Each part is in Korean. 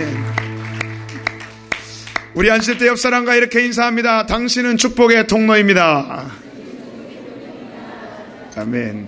우리 앉을 때 옆 사람과 이렇게 인사합니다. 당신은 축복의 통로입니다. 아멘.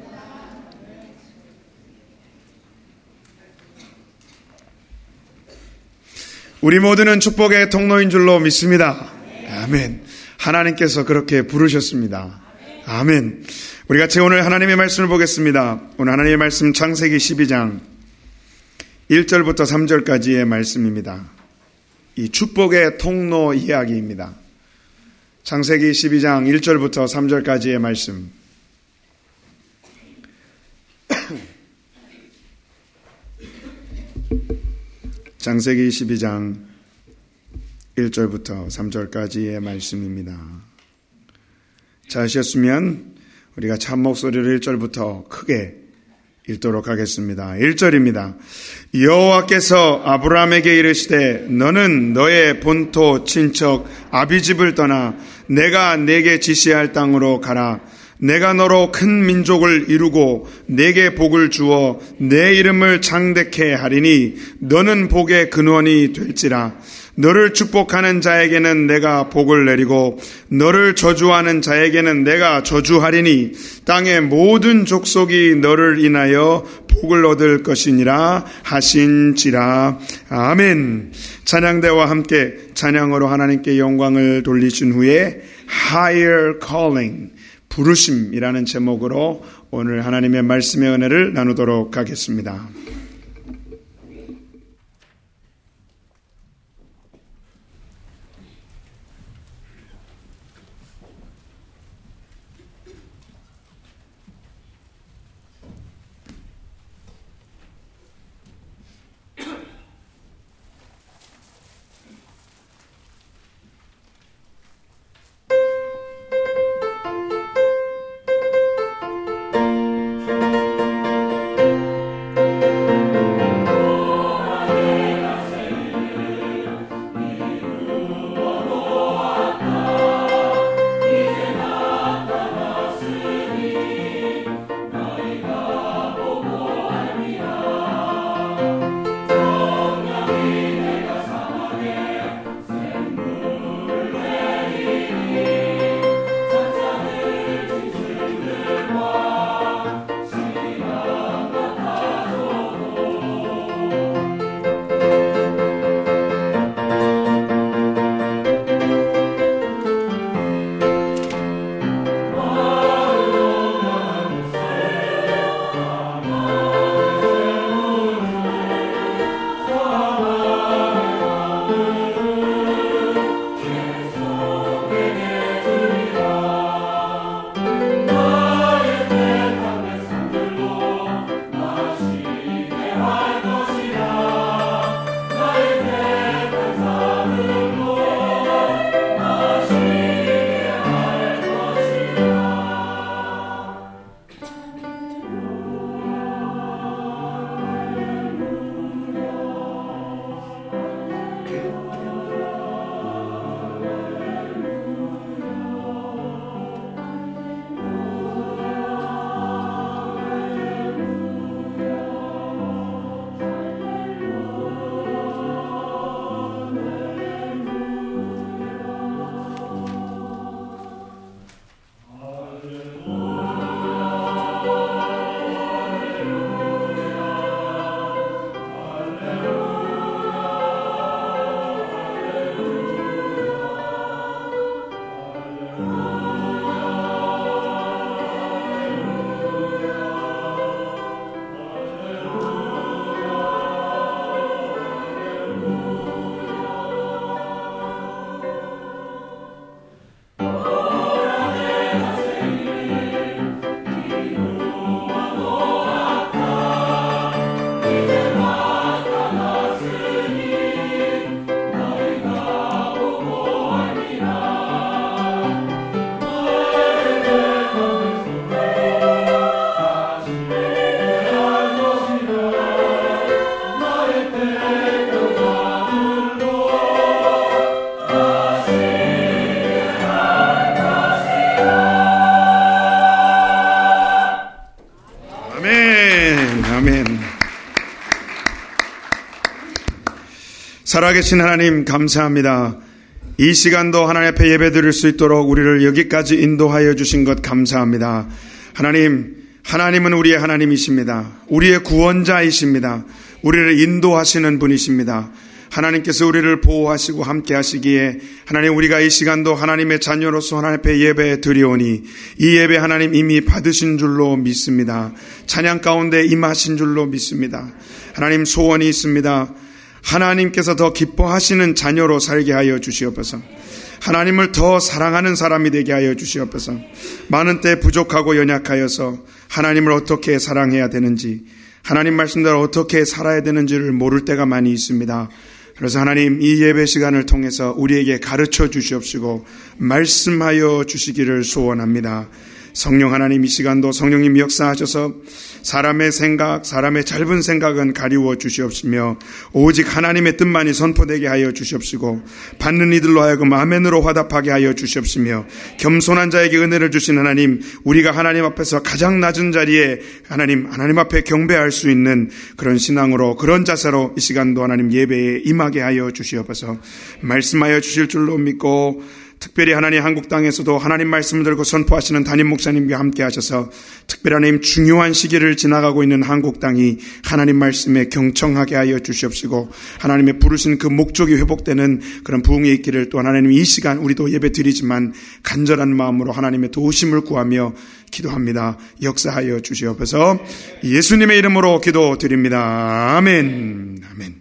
우리 모두는 축복의 통로인 줄로 믿습니다. 아멘. 하나님께서 그렇게 부르셨습니다. 아멘. 우리 같이 오늘 하나님의 말씀을 보겠습니다. 오늘 하나님의 말씀 창세기 12장 1절부터 3절까지의 말씀입니다. 이 축복의 통로 이야기입니다. 창세기 12장 1절부터 3절까지의 말씀. 창세기 12장 1절부터 3절까지의 말씀입니다. 자셨으면 우리가 참 목소리를 1절부터 크게 읽도록 하겠습니다. 1절입니다. 여호와께서 아브라함에게 이르시되 너는 너의 본토 친척 아비집을 떠나 내가 네게 지시할 땅으로 가라. 내가 너로 큰 민족을 이루고 네게 복을 주어 내 이름을 창대케 하리니 너는 복의 근원이 될지라. 너를 축복하는 자에게는 내가 복을 내리고 너를 저주하는 자에게는 내가 저주하리니 땅의 모든 족속이 너를 인하여 복을 얻을 것이니라 하신지라. 아멘. 찬양대와 함께 찬양으로 하나님께 영광을 돌리신 후에 Higher Calling, 부르심이라는 제목으로 오늘 하나님의 말씀의 은혜를 나누도록 하겠습니다. 살아계신 하나님 감사합니다. 이 시간도 하나님 앞에 예배드릴 수 있도록 우리를 여기까지 인도하여 주신 것 감사합니다. 하나님은 우리의 하나님이십니다. 우리의 구원자이십니다. 우리를 인도하시는 분이십니다. 하나님께서 우리를 보호하시고 함께 하시기에 하나님, 우리가 이 시간도 하나님의 자녀로서 하나님 앞에 예배 드리오니 이 예배 하나님 이미 받으신 줄로 믿습니다. 찬양 가운데 임하신 줄로 믿습니다. 하나님, 소원이 있습니다. 하나님께서 더 기뻐하시는 자녀로 살게 하여 주시옵소서. 하나님을 더 사랑하는 사람이 되게 하여 주시옵소서. 많은 때 부족하고 연약하여서 하나님을 어떻게 사랑해야 되는지, 하나님 말씀대로 어떻게 살아야 되는지를 모를 때가 많이 있습니다. 그래서 하나님, 이 예배 시간을 통해서 우리에게 가르쳐 주시옵시고 말씀하여 주시기를 소원합니다. 성령 하나님, 이 시간도 성령님 역사하셔서 사람의 생각, 사람의 짧은 생각은 가리워 주시옵시며 오직 하나님의 뜻만이 선포되게 하여 주시옵시고 받는 이들로 하여금 아멘으로 화답하게 하여 주시옵시며 겸손한 자에게 은혜를 주신 하나님, 우리가 하나님 앞에서 가장 낮은 자리에 하나님 앞에 경배할 수 있는 그런 신앙으로, 그런 자세로 이 시간도 하나님 예배에 임하게 하여 주시옵소서. 말씀하여 주실 줄로 믿고, 특별히 하나님 한국 땅에서도 하나님 말씀을 들고 선포하시는 담임 목사님과 함께 하셔서 특별히 하나님 중요한 시기를 지나가고 있는 한국 땅이 하나님 말씀에 경청하게 하여 주시옵시고 하나님의 부르신 그 목적이 회복되는 그런 부흥이 있기를, 또 하나님 이 시간 우리도 예배 드리지만 간절한 마음으로 하나님의 도우심을 구하며 기도합니다. 역사하여 주시옵소서. 예수님의 이름으로 기도드립니다. 아멘. 아멘.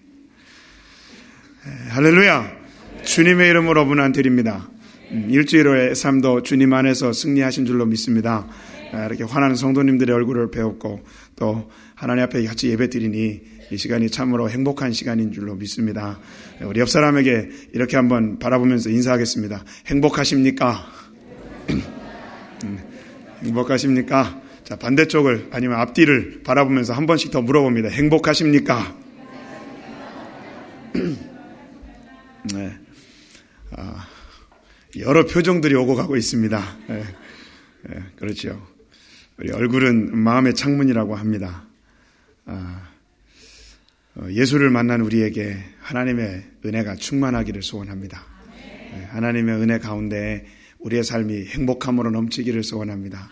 할렐루야. 주님의 이름으로 문안드립니다. 일주일의 삶도 주님 안에서 승리하신 줄로 믿습니다. 이렇게 화나는 성도님들의 얼굴을 배웠고 또 하나님 앞에 같이 예배 드리니 이 시간이 참으로 행복한 시간인 줄로 믿습니다. 우리 옆 사람에게 이렇게 한번 바라보면서 인사하겠습니다. 행복하십니까? 행복하십니까? 자, 반대쪽을 아니면 앞뒤를 바라보면서 한 번씩 더 물어봅니다. 행복하십니까? 네. 여러 표정들이 오고 가고 있습니다. 그렇죠. 우리 얼굴은 마음의 창문이라고 합니다. 예수를 만난 우리에게 하나님의 은혜가 충만하기를 소원합니다. 하나님의 은혜 가운데 우리의 삶이 행복함으로 넘치기를 소원합니다.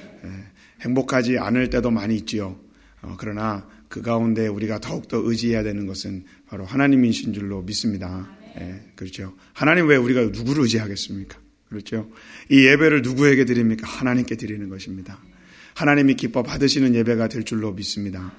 행복하지 않을 때도 많이 있지요. 그러나 그 가운데 우리가 더욱더 의지해야 되는 것은 바로 하나님이신 줄로 믿습니다. 그렇죠. 하나님 외에 우리가 누구를 의지하겠습니까? 그렇죠. 이 예배를 누구에게 드립니까? 하나님께 드리는 것입니다. 하나님이 기뻐 받으시는 예배가 될 줄로 믿습니다.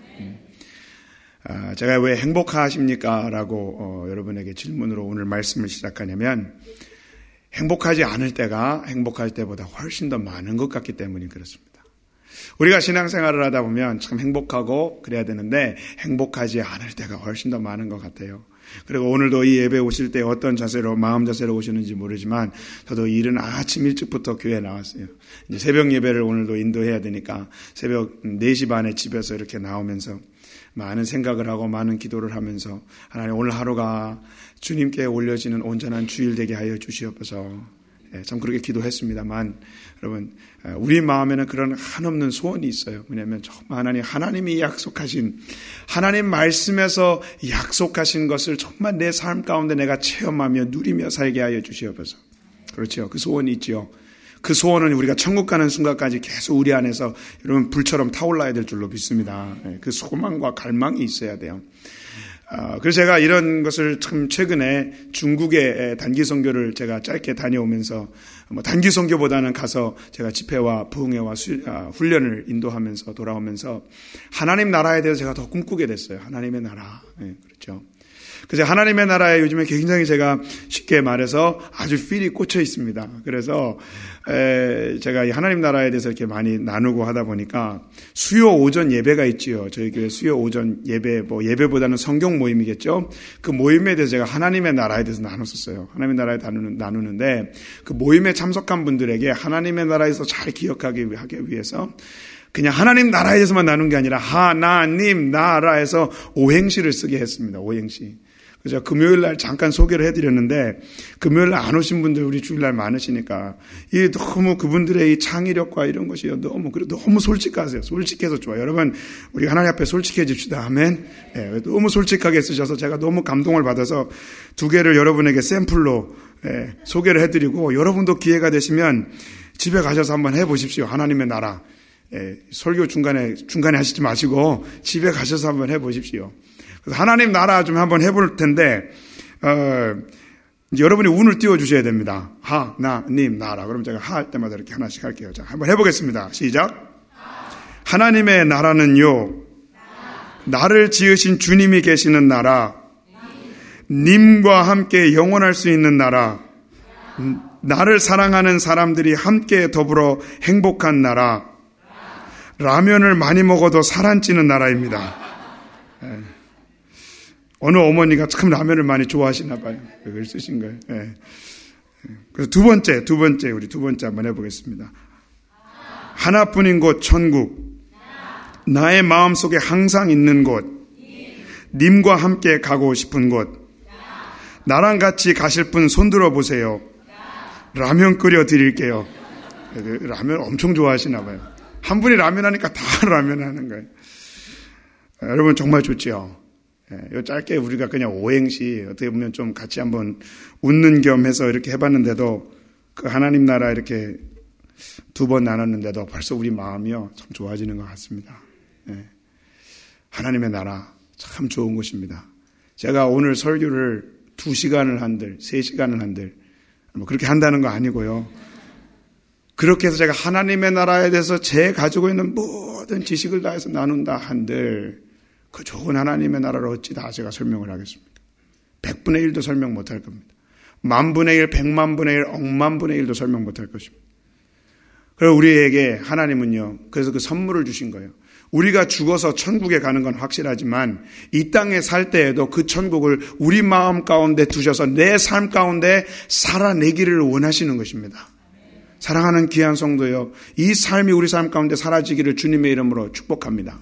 제가 왜 행복하십니까? 라고 여러분에게 질문으로 오늘 말씀을 시작하냐면, 행복하지 않을 때가 행복할 때보다 훨씬 더 많은 것 같기 때문이 그렇습니다. 우리가 신앙생활을 하다 보면 참 행복하고 그래야 되는데 행복하지 않을 때가 훨씬 더 많은 것 같아요. 그리고 오늘도 이 예배 오실 때 어떤 자세로, 마음 자세로 오시는지 모르지만 저도 이른 아침 일찍부터 교회에 나왔어요. 이제 새벽 예배를 오늘도 인도해야 되니까 새벽 4시 반에 집에서 이렇게 나오면서 많은 생각을 하고 많은 기도를 하면서 하나님, 오늘 하루가 주님께 올려지는 온전한 주일 되게 하여 주시옵소서. 참 그렇게 기도했습니다만, 여러분, 우리 마음에는 그런 한없는 소원이 있어요. 왜냐하면 정말 하나님이 약속하신, 하나님 말씀에서 약속하신 것을 정말 내 삶 가운데 내가 체험하며 누리며 살게 하여 주시옵소서. 그렇죠. 그 소원이 있죠. 그 소원은 우리가 천국 가는 순간까지 계속 우리 안에서 여러분 불처럼 타올라야 될 줄로 믿습니다. 그 소망과 갈망이 있어야 돼요. 그래서 제가 이런 것을 참 최근에 중국의 단기 선교를 제가 짧게 다녀오면서, 단기 선교보다는 가서 제가 집회와 부흥회와 훈련을 인도하면서 돌아오면서 하나님 나라에 대해서 제가 더 꿈꾸게 됐어요. 하나님의 나라. 그렇죠. 그래서 하나님의 나라에 요즘에 굉장히 제가 쉽게 말해서 아주 필이 꽂혀 있습니다. 그래서 제가 이 하나님 나라에 대해서 이렇게 많이 나누고 하다 보니까 수요 오전 예배가 있지요. 저희 교회 수요 오전 예배, 예배보다는 성경 모임이겠죠. 그 모임에 대해서 제가 하나님의 나라에 대해서 나눴었어요. 하나님의 나라에 나누는데 그 모임에 참석한 분들에게 하나님의 나라에서 잘 기억하기 위해서 그냥 하나님 나라에 대해서만 나눈 게 아니라 하나님 나라에서 오행시를 쓰게 했습니다. 오행시. 그래서 금요일 날 잠깐 소개를 해드렸는데, 금요일 날 안 오신 분들 우리 주일 날 많으시니까, 이 너무 그분들의 이 창의력과 이런 것이 너무 솔직하세요. 솔직해서 좋아요. 여러분, 우리 하나님 앞에 솔직해집시다. 아멘. 예, 너무 솔직하게 쓰셔서 제가 너무 감동을 받아서 2개를 여러분에게 샘플로 소개를 해드리고, 여러분도 기회가 되시면 집에 가셔서 한번 해보십시오. 하나님의 나라. 설교 중간에 하시지 마시고 집에 가셔서 한번 해보십시오. 그래서 하나님 나라 좀 한번 해볼 텐데, 여러분이 운을 띄워주셔야 됩니다. 하, 나, 님, 나라. 그럼 제가 하 할 때마다 이렇게 하나씩 할게요. 자, 한번 해보겠습니다. 시작. 하나님의 나라는요, 나를 지으신 주님이 계시는 나라, 님과 함께 영원할 수 있는 나라, 나를 사랑하는 사람들이 함께 더불어 행복한 나라, 라면을 많이 먹어도 살 안 찌는 나라입니다. 어느 어머니가 참 라면을 많이 좋아하시나 봐요. 그걸 쓰신 거예요. 그래서 두 번째, 우리 두 번째 한번 해보겠습니다. 하나뿐인 곳 천국, 나의 마음속에 항상 있는 곳, 님과 함께 가고 싶은 곳, 나랑 같이 가실 분 손들어 보세요. 라면 끓여 드릴게요. 라면 엄청 좋아하시나 봐요. 한 분이 라면 하니까 다 라면 하는 거예요. 여러분 정말 좋죠. 요 짧게 우리가 그냥 오행시 어떻게 보면 좀 같이 한번 웃는 겸 해서 이렇게 해봤는데도, 그 하나님 나라 이렇게 2번 나눴는데도 벌써 우리 마음이요 참 좋아지는 것 같습니다. 하나님의 나라 참 좋은 곳입니다. 제가 오늘 설교를 2시간을 한들 3시간을 한들 뭐 그렇게 한다는 거 아니고요. 그렇게 해서 제가 하나님의 나라에 대해서 제 가지고 있는 모든 지식을 다해서 나눈다 한들, 그 좋은 하나님의 나라를 어찌 다 제가 설명을 하겠습니까? 100분의 1도 설명 못할 겁니다. 10,000분의 1, 100만분의 1, 억만분의 1도 설명 못할 것입니다. 그리고 우리에게 하나님은요, 그래서 그 선물을 주신 거예요. 우리가 죽어서 천국에 가는 건 확실하지만 이 땅에 살 때에도 그 천국을 우리 마음 가운데 두셔서 내 삶 가운데 살아내기를 원하시는 것입니다. 사랑하는 귀한 성도요, 이 삶이 우리 삶 가운데 사라지기를 주님의 이름으로 축복합니다.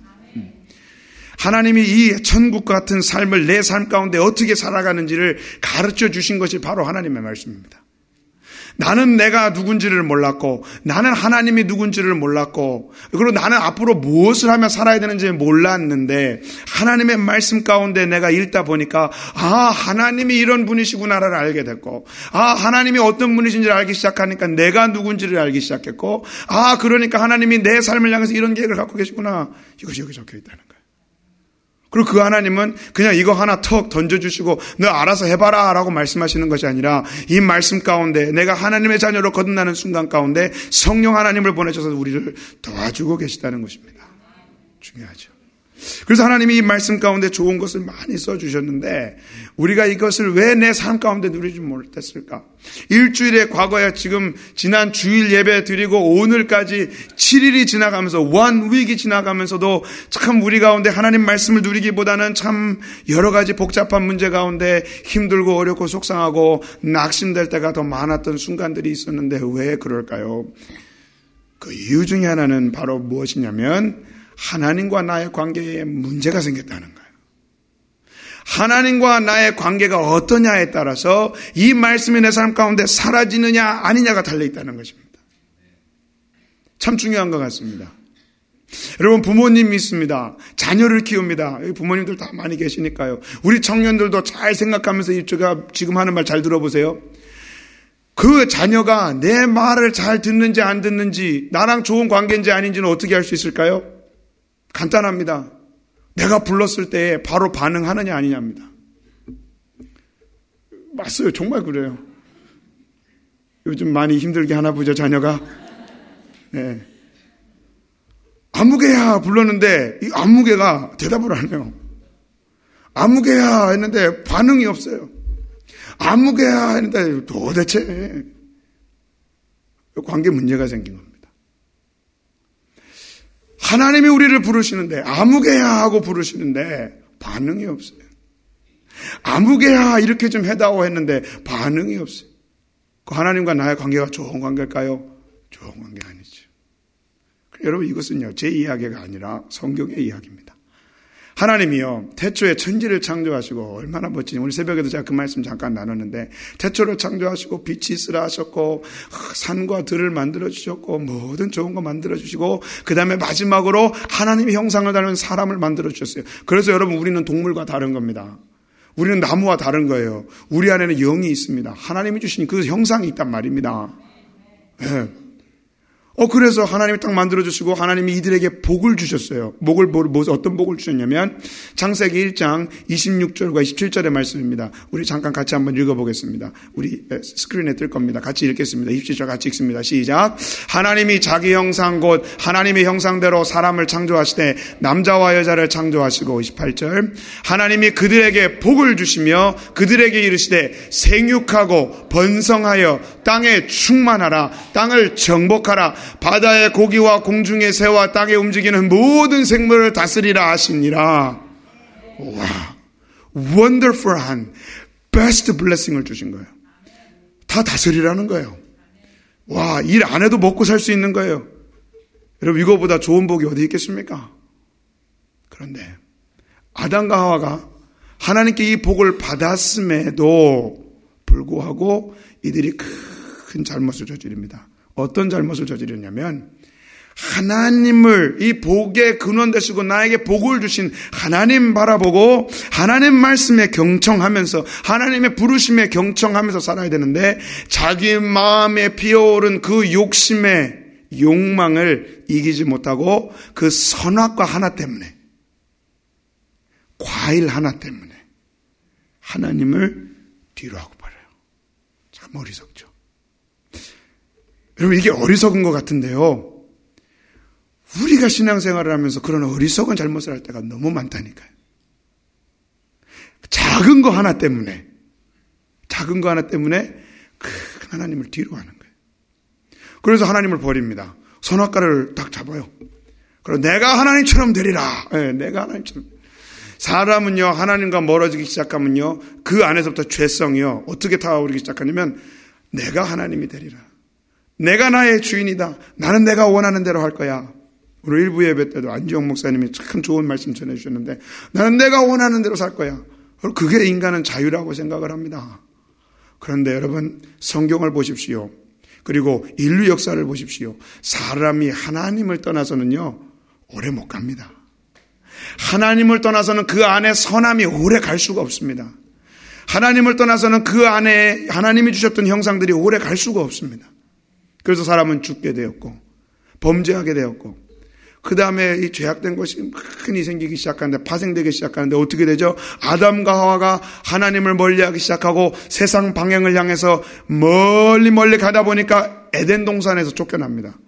하나님이 이 천국 같은 삶을 내 삶 가운데 어떻게 살아가는지를 가르쳐 주신 것이 바로 하나님의 말씀입니다. 나는 내가 누군지를 몰랐고, 나는 하나님이 누군지를 몰랐고, 그리고 나는 앞으로 무엇을 하며 살아야 되는지 몰랐는데, 하나님의 말씀 가운데 내가 읽다 보니까, 하나님이 이런 분이시구나를 알게 됐고, 하나님이 어떤 분이신지를 알기 시작하니까 내가 누군지를 알기 시작했고, 그러니까 하나님이 내 삶을 향해서 이런 계획을 갖고 계시구나. 이것이 여기 적혀 있다는 거예요. 그리고 그 하나님은 그냥 이거 하나 턱 던져주시고 너 알아서 해봐라 라고 말씀하시는 것이 아니라, 이 말씀 가운데 내가 하나님의 자녀로 거듭나는 순간 가운데 성령 하나님을 보내셔서 우리를 도와주고 계시다는 것입니다. 중요하죠. 그래서 하나님이 이 말씀 가운데 좋은 것을 많이 써주셨는데, 우리가 이것을 왜 내 삶 가운데 누리지 못했을까? 일주일에 과거에 지금 지난 주일 예배 드리고 오늘까지 7일이 지나가면서, 1week이 지나가면서도 참 우리 가운데 하나님 말씀을 누리기보다는 참 여러 가지 복잡한 문제 가운데 힘들고 어렵고 속상하고 낙심될 때가 더 많았던 순간들이 있었는데, 왜 그럴까요? 그 이유 중에 하나는 바로 무엇이냐면, 하나님과 나의 관계에 문제가 생겼다는 거예요. 하나님과 나의 관계가 어떠냐에 따라서 이 말씀이 내 삶 가운데 사라지느냐 아니냐가 달려있다는 것입니다. 참 중요한 것 같습니다. 여러분, 부모님이 있습니다. 자녀를 키웁니다. 여기 부모님들 다 많이 계시니까요. 우리 청년들도 잘 생각하면서 제가 지금 하는 말 잘 들어보세요. 그 자녀가 내 말을 잘 듣는지 안 듣는지, 나랑 좋은 관계인지 아닌지는 어떻게 알 수 있을까요? 간단합니다. 내가 불렀을 때 바로 반응하느냐 아니냐입니다. 맞어요. 정말 그래요. 요즘 많이 힘들게 하나 보죠, 자녀가. 네. 아무개야 불렀는데 이 아무개가 대답을 안 해요. 아무개야 했는데 반응이 없어요. 아무개야 했는데 도대체 관계 문제가 생긴 겁니다. 하나님이 우리를 부르시는데 아무개야 하고 부르시는데 반응이 없어요. 아무개야 이렇게 좀 해다오 했는데 반응이 없어요. 그 하나님과 나의 관계가 좋은 관계일까요? 좋은 관계 아니죠. 여러분, 이것은요 제 이야기가 아니라 성경의 이야기입니다. 하나님이요, 태초에 천지를 창조하시고, 얼마나 멋지니. 오늘 새벽에도 제가 그 말씀 잠깐 나눴는데, 태초를 창조하시고, 빛이 있으라 하셨고, 산과 들을 만들어주셨고, 모든 좋은 거 만들어주시고, 그 다음에 마지막으로 하나님의 형상을 닮은 사람을 만들어주셨어요. 그래서 여러분, 우리는 동물과 다른 겁니다. 우리는 나무와 다른 거예요. 우리 안에는 영이 있습니다. 하나님이 주신 그 형상이 있단 말입니다. 네. 그래서 하나님이 딱 만들어주시고 하나님이 이들에게 복을 주셨어요. 어떤 복을 주셨냐면 창세기 1장 26절과 27절의 말씀입니다. 우리 잠깐 같이 한번 읽어보겠습니다. 우리 스크린에 뜰 겁니다. 같이 읽겠습니다. 27절 같이 읽습니다. 시작. 하나님이 자기 형상 곧 하나님의 형상대로 사람을 창조하시되 남자와 여자를 창조하시고 28절. 하나님이 그들에게 복을 주시며 그들에게 이르시되 생육하고 번성하여 땅에 충만하라. 땅을 정복하라. 바다의 고기와 공중의 새와 땅에 움직이는 모든 생물을 다스리라 하시니라. 와, wonderful한 best blessing을 주신 거예요. 다 다스리라는 거예요. 와, 일 안 해도 먹고 살 수 있는 거예요. 여러분, 이거보다 좋은 복이 어디 있겠습니까? 그런데 아담과 하와가 하나님께 이 복을 받았음에도 불구하고 이들이 큰 잘못을 저지릅니다. 어떤 잘못을 저지르냐면 하나님을 이 복의 근원 되시고 나에게 복을 주신 하나님 바라보고 하나님 말씀에 경청하면서 하나님의 부르심에 경청하면서 살아야 되는데 자기 마음에 피어오른 그 욕심의 욕망을 이기지 못하고 그 선악과 하나 때문에 과일 하나 때문에 하나님을 뒤로 하고 버려요. 참 어리석죠. 여러분, 이게 어리석은 것 같은데요. 우리가 신앙생활을 하면서 그런 어리석은 잘못을 할 때가 너무 많다니까요. 작은 거 하나 때문에 큰 하나님을 뒤로 하는 거예요. 그래서 하나님을 버립니다. 선악과를 딱 잡아요. 그리고 내가 하나님처럼 되리라. 네, 내가 하나님처럼. 사람은요, 하나님과 멀어지기 시작하면요, 그 안에서부터 죄성이요, 어떻게 타오르기 시작하냐면, 내가 하나님이 되리라. 내가 나의 주인이다. 나는 내가 원하는 대로 할 거야. 오늘 일부 예배 때도 안지영 목사님이 참 좋은 말씀 전해주셨는데, 나는 내가 원하는 대로 살 거야. 그게 인간은 자유라고 생각을 합니다. 그런데 여러분, 성경을 보십시오. 그리고 인류 역사를 보십시오. 사람이 하나님을 떠나서는요, 오래 못 갑니다. 하나님을 떠나서는 그 안에 선함이 오래 갈 수가 없습니다. 하나님을 떠나서는 그 안에 하나님이 주셨던 형상들이 오래 갈 수가 없습니다. 그래서 사람은 죽게 되었고 범죄하게 되었고 그 다음에 이 죄악된 것이 흔히 생기기 시작하는데 파생되기 시작하는데 어떻게 되죠? 아담과 하와가 하나님을 멀리하기 시작하고 세상 방향을 향해서 멀리 가다 보니까 에덴 동산에서 쫓겨납니다.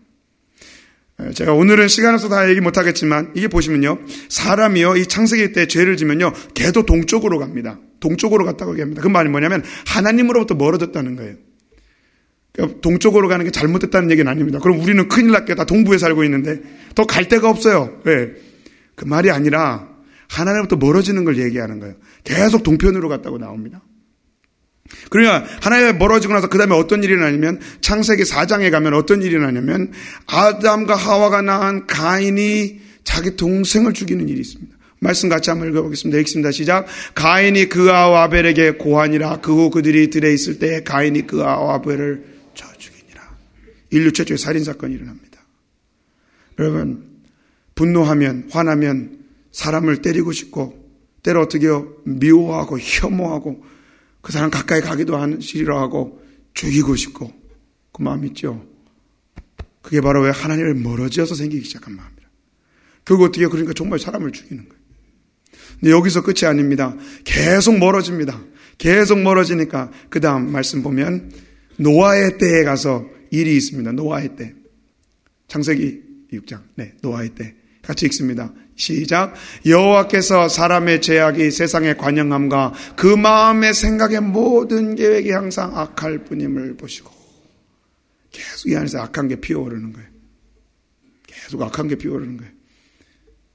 제가 오늘은 시간 없어서 다 얘기 못하겠지만 이게 보시면요, 사람이요 이 창세기 때 죄를 지면요 걔도 동쪽으로 갑니다. 동쪽으로 갔다고 얘기합니다. 그 말이 뭐냐면 하나님으로부터 멀어졌다는 거예요. 그러니까 동쪽으로 가는 게 잘못됐다는 얘기는 아닙니다. 그럼 우리는 큰일 났게 다 동부에 살고 있는데 더 갈 데가 없어요. 왜? 그 말이 아니라 하나님부터 멀어지는 걸 얘기하는 거예요. 계속 동편으로 갔다고 나옵니다. 그러니까 하나님에 멀어지고 나서 그 다음에 어떤 일이 나냐면 창세기 4장에 가면 어떤 일이 나냐면 아담과 하와가 낳은 가인이 자기 동생을 죽이는 일이 있습니다. 말씀 같이 한번 읽어보겠습니다. 읽습니다. 시작. 가인이 그아와 아벨에게 고하니라. 그 후 그들이 들에 있을 때 가인이 그아와 아벨을 쳐 죽이니라. 인류 최초의 살인사건이 일어납니다. 여러분, 분노하면 화나면 사람을 때리고 싶고 때로 어떻게요? 미워하고 혐오하고 그 사람 가까이 가기도 싫어하고 죽이고 싶고 그 마음 있죠. 그게 바로 왜 하나님을 멀어져서 생기기 시작한 마음이라. 결국 어떻게 해요? 그러니까 정말 사람을 죽이는 거예요. 근데 여기서 끝이 아닙니다. 계속 멀어집니다. 계속 멀어지니까 그 다음 말씀 보면 노아의 때에 가서 일이 있습니다. 노아의 때. 창세기 6장. 네, 노아의 때. 같이 읽습니다. 시작. 여호와께서 사람의 죄악이 세상의 관영함과 그 마음의 생각의 모든 계획이 항상 악할 뿐임을 보시고 계속 이 안에서 악한 게 피어오르는 거예요. 계속 악한 게 피어오르는 거예요.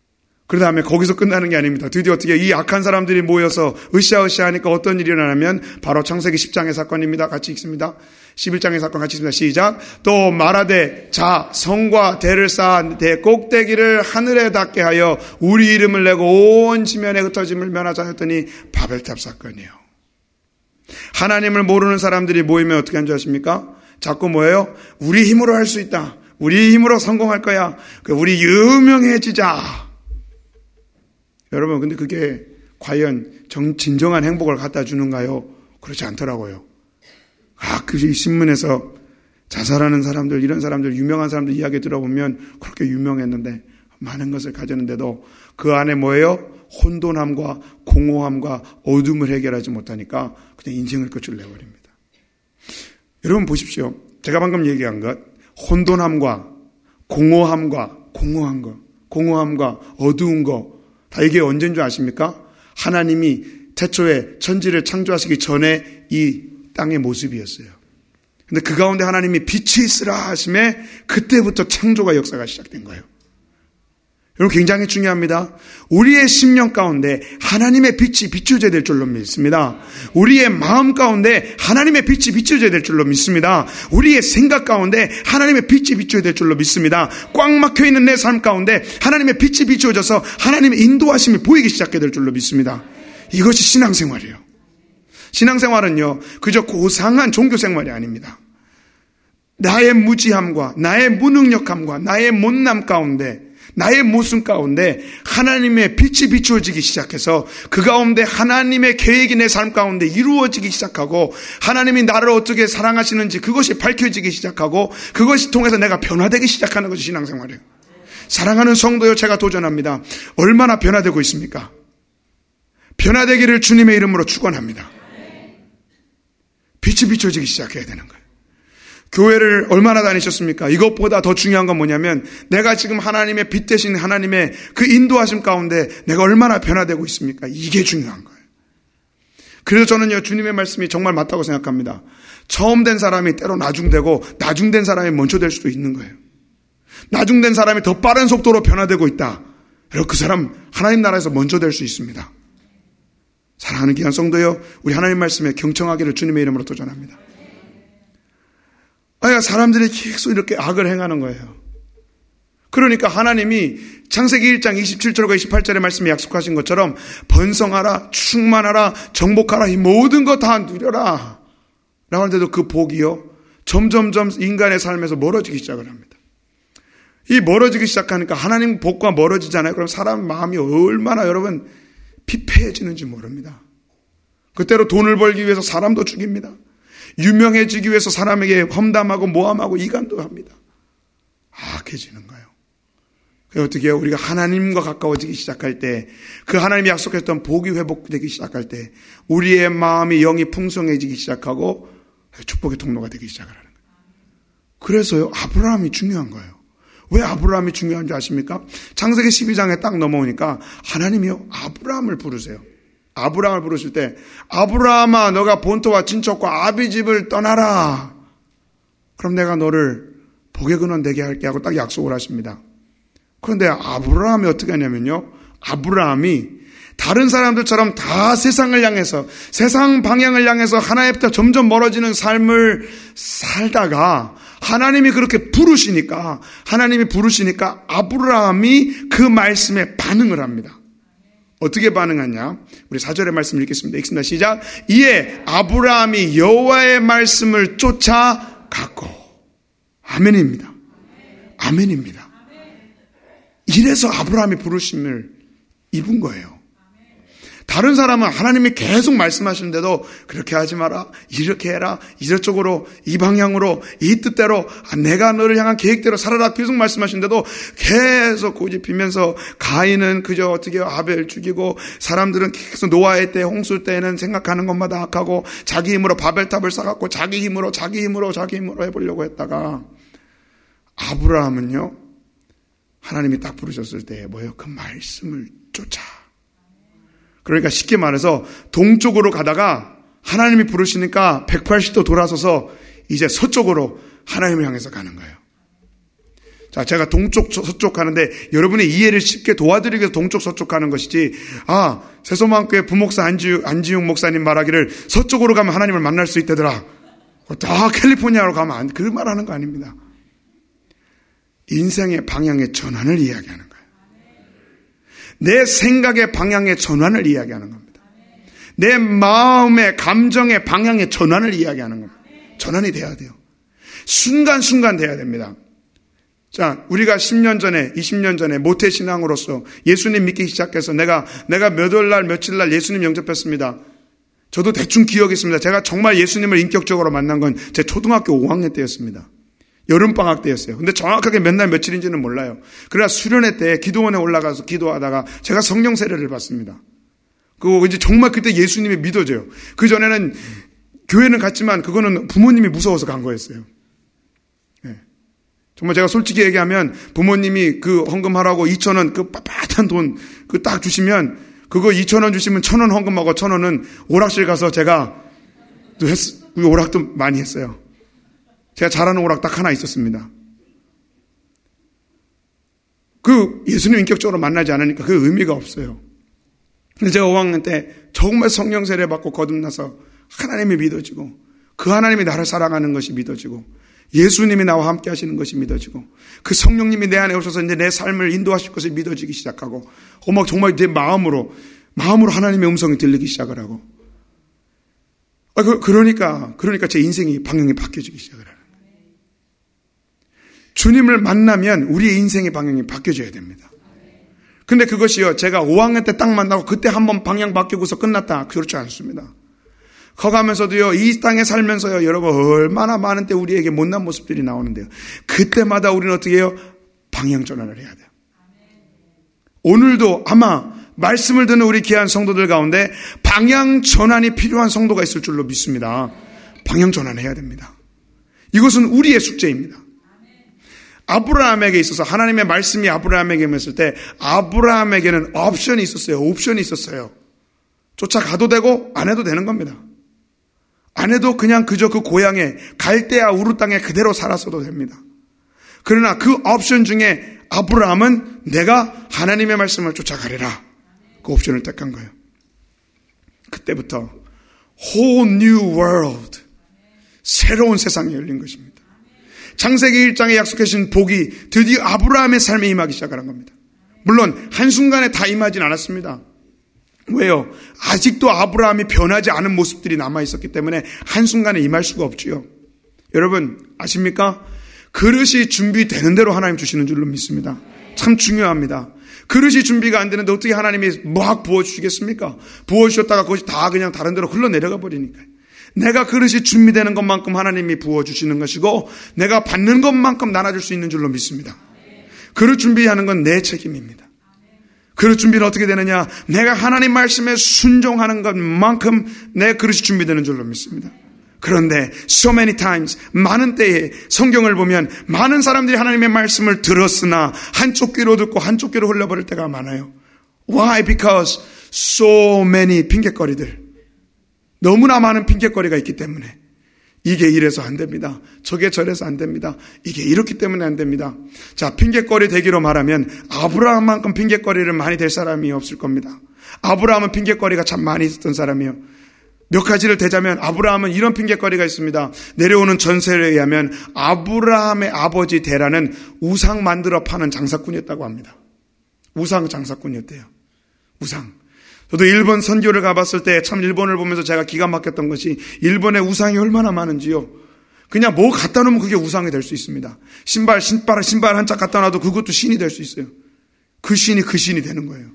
그 다음에 거기서 끝나는 게 아닙니다. 드디어 어떻게 이 악한 사람들이 모여서 으쌰으쌰 하니까 어떤 일이 일어나냐면 바로 창세기 10장의 사건입니다. 같이 읽습니다. 11장의 사건 같이 읽습니다. 시작. 또 말하되 자 성과 대를 쌓아 대 꼭대기를 하늘에 닿게 하여 우리 이름을 내고 온 지면에 흩어짐을 면하자 했더니 바벨탑 사건이에요. 하나님을 모르는 사람들이 모이면 어떻게 하는 줄 아십니까? 자꾸 뭐예요? 우리 힘으로 할 수 있다. 우리 힘으로 성공할 거야. 우리 유명해지자. 여러분, 근데 그게 과연 진정한 행복을 갖다 주는가요? 그렇지 않더라고요. 가끔씩 신문에서 자살하는 사람들, 이런 사람들, 유명한 사람들 이야기 들어보면 그렇게 유명했는데 많은 것을 가졌는데도 그 안에 뭐예요? 혼돈함과 공허함과 어둠을 해결하지 못하니까 그냥 인생을 끝을 내버립니다. 여러분 보십시오. 제가 방금 얘기한 것, 혼돈함과 공허함과 어두운 거, 다 이게 언제인 줄 아십니까? 하나님이 태초에 천지를 창조하시기 전에 이 땅의 모습이었어요. 근데 그 가운데 하나님이 빛이 있으라 하심에 그때부터 창조가 역사가 시작된 거예요. 여러분 굉장히 중요합니다. 우리의 심령 가운데 하나님의 빛이 비추어져야 될 줄로 믿습니다. 우리의 마음 가운데 하나님의 빛이 비추어져야 될 줄로 믿습니다. 우리의 생각 가운데 하나님의 빛이 비추어야 될 줄로 믿습니다. 꽉 막혀있는 내 삶 가운데 하나님의 빛이 비추어져서 하나님의 인도하심이 보이기 시작해야 될 줄로 믿습니다. 이것이 신앙생활이에요. 신앙생활은요 그저 고상한 종교생활이 아닙니다. 나의 무지함과 나의 무능력함과 나의 못남 가운데 나의 모습 가운데 하나님의 빛이 비추어지기 시작해서 그 가운데 하나님의 계획이 내 삶 가운데 이루어지기 시작하고 하나님이 나를 어떻게 사랑하시는지 그것이 밝혀지기 시작하고 그것이 통해서 내가 변화되기 시작하는 것이 신앙생활이에요. 사랑하는 성도요, 제가 도전합니다. 얼마나 변화되고 있습니까? 변화되기를 주님의 이름으로 축원합니다. 빛이 비춰지기 시작해야 되는 거예요. 교회를 얼마나 다니셨습니까? 이것보다 더 중요한 건 뭐냐면 내가 지금 하나님의 빛 대신 하나님의 그 인도하심 가운데 내가 얼마나 변화되고 있습니까? 이게 중요한 거예요. 그래서 저는요, 주님의 말씀이 정말 맞다고 생각합니다. 처음 된 사람이 때로 나중되고 나중된 사람이 먼저 될 수도 있는 거예요. 나중된 사람이 더 빠른 속도로 변화되고 있다. 그리고 그 사람 하나님 나라에서 먼저 될 수 있습니다. 사랑하는 귀한 성도요, 우리 하나님 말씀에 경청하기를 주님의 이름으로 도전합니다. 사람들이 계속 이렇게 악을 행하는 거예요. 그러니까 하나님이 창세기 1장 27절과 28절의 말씀에 약속하신 것처럼 번성하라, 충만하라, 정복하라, 이 모든 거 다 누려라 라고 하는데도 그 복이요 점점점 인간의 삶에서 멀어지기 시작을 합니다. 이 멀어지기 시작하니까 하나님 복과 멀어지잖아요. 그럼 사람 마음이 얼마나 여러분 피폐해지는지 모릅니다. 그때로 돈을 벌기 위해서 사람도 죽입니다. 유명해지기 위해서 사람에게 험담하고 모함하고 이간도 합니다. 악해지는 거예요. 그래서 어떻게 해요? 우리가 하나님과 가까워지기 시작할 때, 그 하나님이 약속했던 복이 회복되기 시작할 때 우리의 마음이 영이 풍성해지기 시작하고 축복의 통로가 되기 시작을 하는 거예요. 그래서요, 아브라함이 중요한 거예요. 왜 아브라함이 중요한지 아십니까? 창세기 12장에 딱 넘어오니까 하나님이요, 아브라함을 부르세요. 아브라함을 부르실 때, 아브라함아, 너가 본토와 친척과 아비집을 떠나라. 그럼 내가 너를 복의 근원 되게 할게 하고 딱 약속을 하십니다. 그런데 아브라함이 어떻게 하냐면요, 아브라함이 다른 사람들처럼 다 세상을 향해서, 세상 방향을 향해서 하나님부터 점점 멀어지는 삶을 살다가 하나님이 그렇게 부르시니까 아브라함이 그 말씀에 반응을 합니다. 어떻게 반응하냐? 우리 4절의 말씀 읽겠습니다. 읽습니다. 시작. 이에 아브라함이 여호와의 말씀을 쫓아갔고. 아멘입니다. 아멘입니다. 이래서 아브라함이 부르심을 입은 거예요. 다른 사람은 하나님이 계속 말씀하시는데도 그렇게 하지 마라, 이렇게 해라, 이쪽으로, 이 방향으로, 이 뜻대로, 내가 너를 향한 계획대로 살아라 계속 말씀하시는데도 계속 고집피면서 가인은 그저 어떻게 아벨 죽이고, 사람들은 계속 노아의 때, 홍수 때는 생각하는 것마다 악하고 자기 힘으로 바벨탑을 쌓았고 자기 힘으로 해보려고 했다가 아브라함은요, 하나님이 딱 부르셨을 때 뭐예요? 그 말씀을 쫓아. 그러니까 쉽게 말해서 동쪽으로 가다가 하나님이 부르시니까 180도 돌아서서 이제 서쪽으로 하나님을 향해서 가는 거예요. 자, 제가 동쪽, 서쪽 하는데 여러분의 이해를 쉽게 도와드리기 위해서 동쪽, 서쪽 하는 것이지, 세소만교회 부목사 안지용 목사님 말하기를 서쪽으로 가면 하나님을 만날 수 있다더라. 캘리포니아로 가면 그 말하는 거 아닙니다. 인생의 방향의 전환을 이야기하는 거예요. 내 생각의 방향의 전환을 이야기하는 겁니다. 내 마음의 감정의 방향의 전환을 이야기하는 겁니다. 전환이 돼야 돼요. 순간순간 돼야 됩니다. 자, 우리가 10년 전에, 20년 전에 모태신앙으로서 예수님 믿기 시작해서 내가 몇 월 날, 며칠 날 예수님 영접했습니다. 저도 대충 기억이 있습니다. 제가 정말 예수님을 인격적으로 만난 건 제 초등학교 5학년 때였습니다. 여름방학 때였어요. 근데 정확하게 몇 날 며칠인지는 몰라요. 그러나 수련회 때 기도원에 올라가서 기도하다가 제가 성령 세례를 받습니다. 그거 이제 정말 그때 예수님이 믿어져요. 그 전에는 교회는 갔지만 그거는 부모님이 무서워서 간 거였어요. 네. 정말 제가 솔직히 얘기하면 부모님이 그 헌금하라고 2,000원 그 빳빳한 돈 그 딱 주시면 그거 2,000원 주시면 1,000원 헌금하고 1,000원은 오락실 가서 제가 또 오락도 많이 했어요. 제가 잘하는 오락 딱 하나 있었습니다. 그 예수님 인격적으로 만나지 않으니까 그 의미가 없어요. 근데 제가 5학년 때 정말 성령 세례 받고 거듭나서 하나님이 믿어지고 그 하나님이 나를 사랑하는 것이 믿어지고 예수님이 나와 함께 하시는 것이 믿어지고 그 성령님이 내 안에 오셔서 이제 내 삶을 인도하실 것이 믿어지기 시작하고 막 정말 내 마음으로 하나님의 음성이 들리기 시작을 하고 그러니까 제 인생이 방향이 바뀌어지기 시작을 하는 거예요. 주님을 만나면 우리의 인생의 방향이 바뀌어져야 됩니다. 근데 그것이요, 제가 5학년 때 딱 만나고 그때 한번 방향 바뀌고서 끝났다. 그렇지 않습니다. 커가면서도요, 이 땅에 살면서요, 여러분 얼마나 많은 때 우리에게 못난 모습들이 나오는데요. 그때마다 우리는 어떻게 해요? 방향 전환을 해야 돼요. 오늘도 아마 말씀을 듣는 우리 귀한 성도들 가운데 방향 전환이 필요한 성도가 있을 줄로 믿습니다. 방향 전환해야 됩니다. 이것은 우리의 숙제입니다. 아브라함에게 있어서 하나님의 말씀이 아브라함에게 임했을 때 아브라함에게는 옵션이 있었어요. 쫓아가도 되고 안 해도 되는 겁니다. 안 해도 그냥 그저 그 고향에 갈대아 우르 땅에 그대로 살았어도 됩니다. 그러나 그 옵션 중에 아브라함은 내가 하나님의 말씀을 쫓아가리라. 그 옵션을 택한 거예요. 그때부터 whole new world, 새로운 세상이 열린 것입니다. 창세기 1장에 약속해 주신 복이 드디어 아브라함의 삶에 임하기 시작하는 겁니다. 물론 한순간에 다 임하진 않았습니다. 왜요? 아직도 아브라함이 변하지 않은 모습들이 남아있었기 때문에 한순간에 임할 수가 없지요. 여러분 아십니까? 그릇이 준비되는 대로 하나님 주시는 줄로 믿습니다. 참 중요합니다. 그릇이 준비가 안 되는데 어떻게 하나님이 막 부어주시겠습니까? 부어주셨다가 그것이 다 그냥 다른 데로 흘러내려가 버리니까요. 내가 그릇이 준비되는 것만큼 하나님이 부어주시는 것이고 내가 받는 것만큼 나눠줄 수 있는 줄로 믿습니다. 그릇 준비하는 건 내 책임입니다. 그릇 준비는 어떻게 되느냐? 내가 하나님 말씀에 순종하는 것만큼 내 그릇이 준비되는 줄로 믿습니다. 그런데 so many times, 많은 때에 성경을 보면 많은 사람들이 하나님의 말씀을 들었으나 한쪽 귀로 듣고 한쪽 귀로 흘려버릴 때가 많아요. Why? Because so many 핑계거리들, 너무나 많은 핑계거리가 있기 때문에 이게 이래서 안 됩니다. 저게 저래서 안 됩니다. 이게 이렇기 때문에 안 됩니다. 자, 핑계거리 되기로 말하면 아브라함만큼 핑계거리를 많이 될 사람이 없을 겁니다. 아브라함은 핑계거리가 참 많이 있었던 사람이에요. 몇 가지를 대자면 아브라함은 이런 핑계거리가 있습니다. 내려오는 전설에 의하면 아브라함의 아버지 데라는 우상 만들어 파는 장사꾼이었다고 합니다. 우상 장사꾼이었대요. 우상. 저도 일본 선교를 가봤을 때 참 일본을 보면서 제가 기가 막혔던 것이 일본의 우상이 얼마나 많은지요. 그냥 뭐 갖다 놓으면 그게 우상이 될 수 있습니다. 신발 한 짝 갖다 놔도 그것도 신이 될 수 있어요. 그 신이 되는 거예요.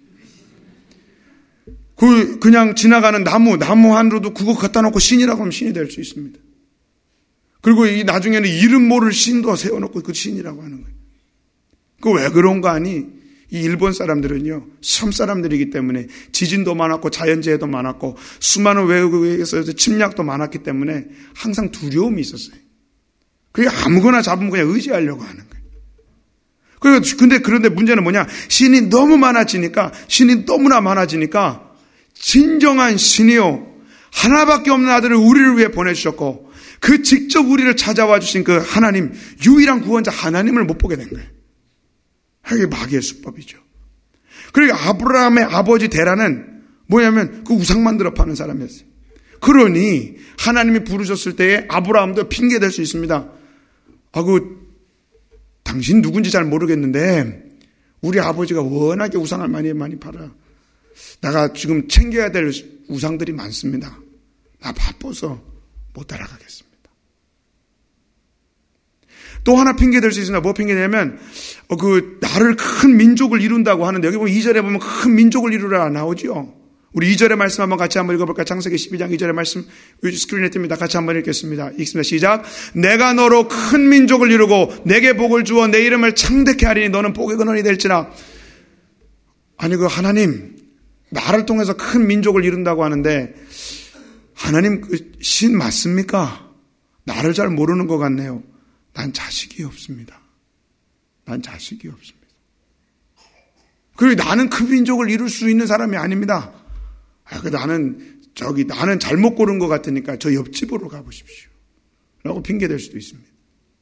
그냥 지나가는 나무 하나로도 그거 갖다 놓고 신이라고 하면 신이 될 수 있습니다. 그리고 나중에는 이름 모를 신도 세워놓고 그 신이라고 하는 거예요. 그 왜 그런가 하니 이 일본 사람들은요, 섬 사람들이기 때문에 지진도 많았고 자연재해도 많았고 수많은 외국에서 침략도 많았기 때문에 항상 두려움이 있었어요. 그게 아무거나 잡으면 그냥 의지하려고 하는 거예요. 그런데 문제는 뭐냐? 신이 너무나 많아지니까 진정한 신이요, 하나밖에 없는 아들을 우리를 위해 보내주셨고 그 직접 우리를 찾아와 주신 그 하나님, 유일한 구원자 하나님을 못 보게 된 거예요. 이게 마귀의 수법이죠. 그러니까 아브라함의 아버지 데라는 뭐냐면 그 우상 만들어 파는 사람이었어요. 그러니 하나님이 부르셨을 때에 아브라함도 핑계 댈 수 있습니다. 당신 누군지 잘 모르겠는데 우리 아버지가 워낙에 우상을 많이 팔아. 내가 지금 챙겨야 될 우상들이 많습니다. 나 바빠서 못 따라가겠습니다. 또 하나 핑계 댈 수 있습니다. 뭐 핑계 대냐면 나를 큰 민족을 이룬다고 하는데 여기 보면 2절에 보면 큰 민족을 이루라 나오죠. 우리 2절의 말씀 같이 한번 읽어볼까요? 창세기 12장 2절의 말씀 스크린에 뜹니다. 같이 한번 읽겠습니다. 읽습니다. 시작. 내가 너로 큰 민족을 이루고 내게 복을 주어 내 이름을 창대케 하리니 너는 복의 근원이 될지라. 아니 하나님 나를 통해서 큰 민족을 이룬다고 하는데 하나님 신 맞습니까? 나를 잘 모르는 것 같네요. 난 자식이 없습니다. 그리고 나는 큰 민족을 이룰 수 있는 사람이 아닙니다. 나는 잘못 고른 것 같으니까 저 옆집으로 가보십시오. 라고 핑계 댈 수도 있습니다.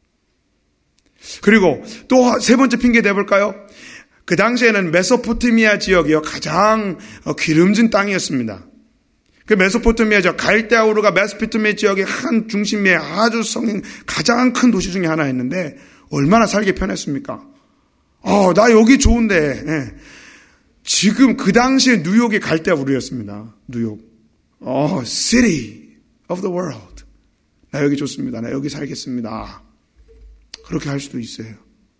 그리고 또 세 번째 핑계 대볼까요? 그 당시에는 메소포타미아 지역이요. 가장 기름진 땅이었습니다. 그 메소포타미아 지역, 갈대아우르가 메소포타미아 지역의 한 중심에 아주 가장 큰 도시 중에 하나였는데 얼마나 살기 편했습니까? 나 여기 좋은데. 네. 지금 그 당시에 뉴욕이 갈대아우르였습니다. 뉴욕. City of the world. 나 여기 좋습니다. 나 여기 살겠습니다. 그렇게 할 수도 있어요.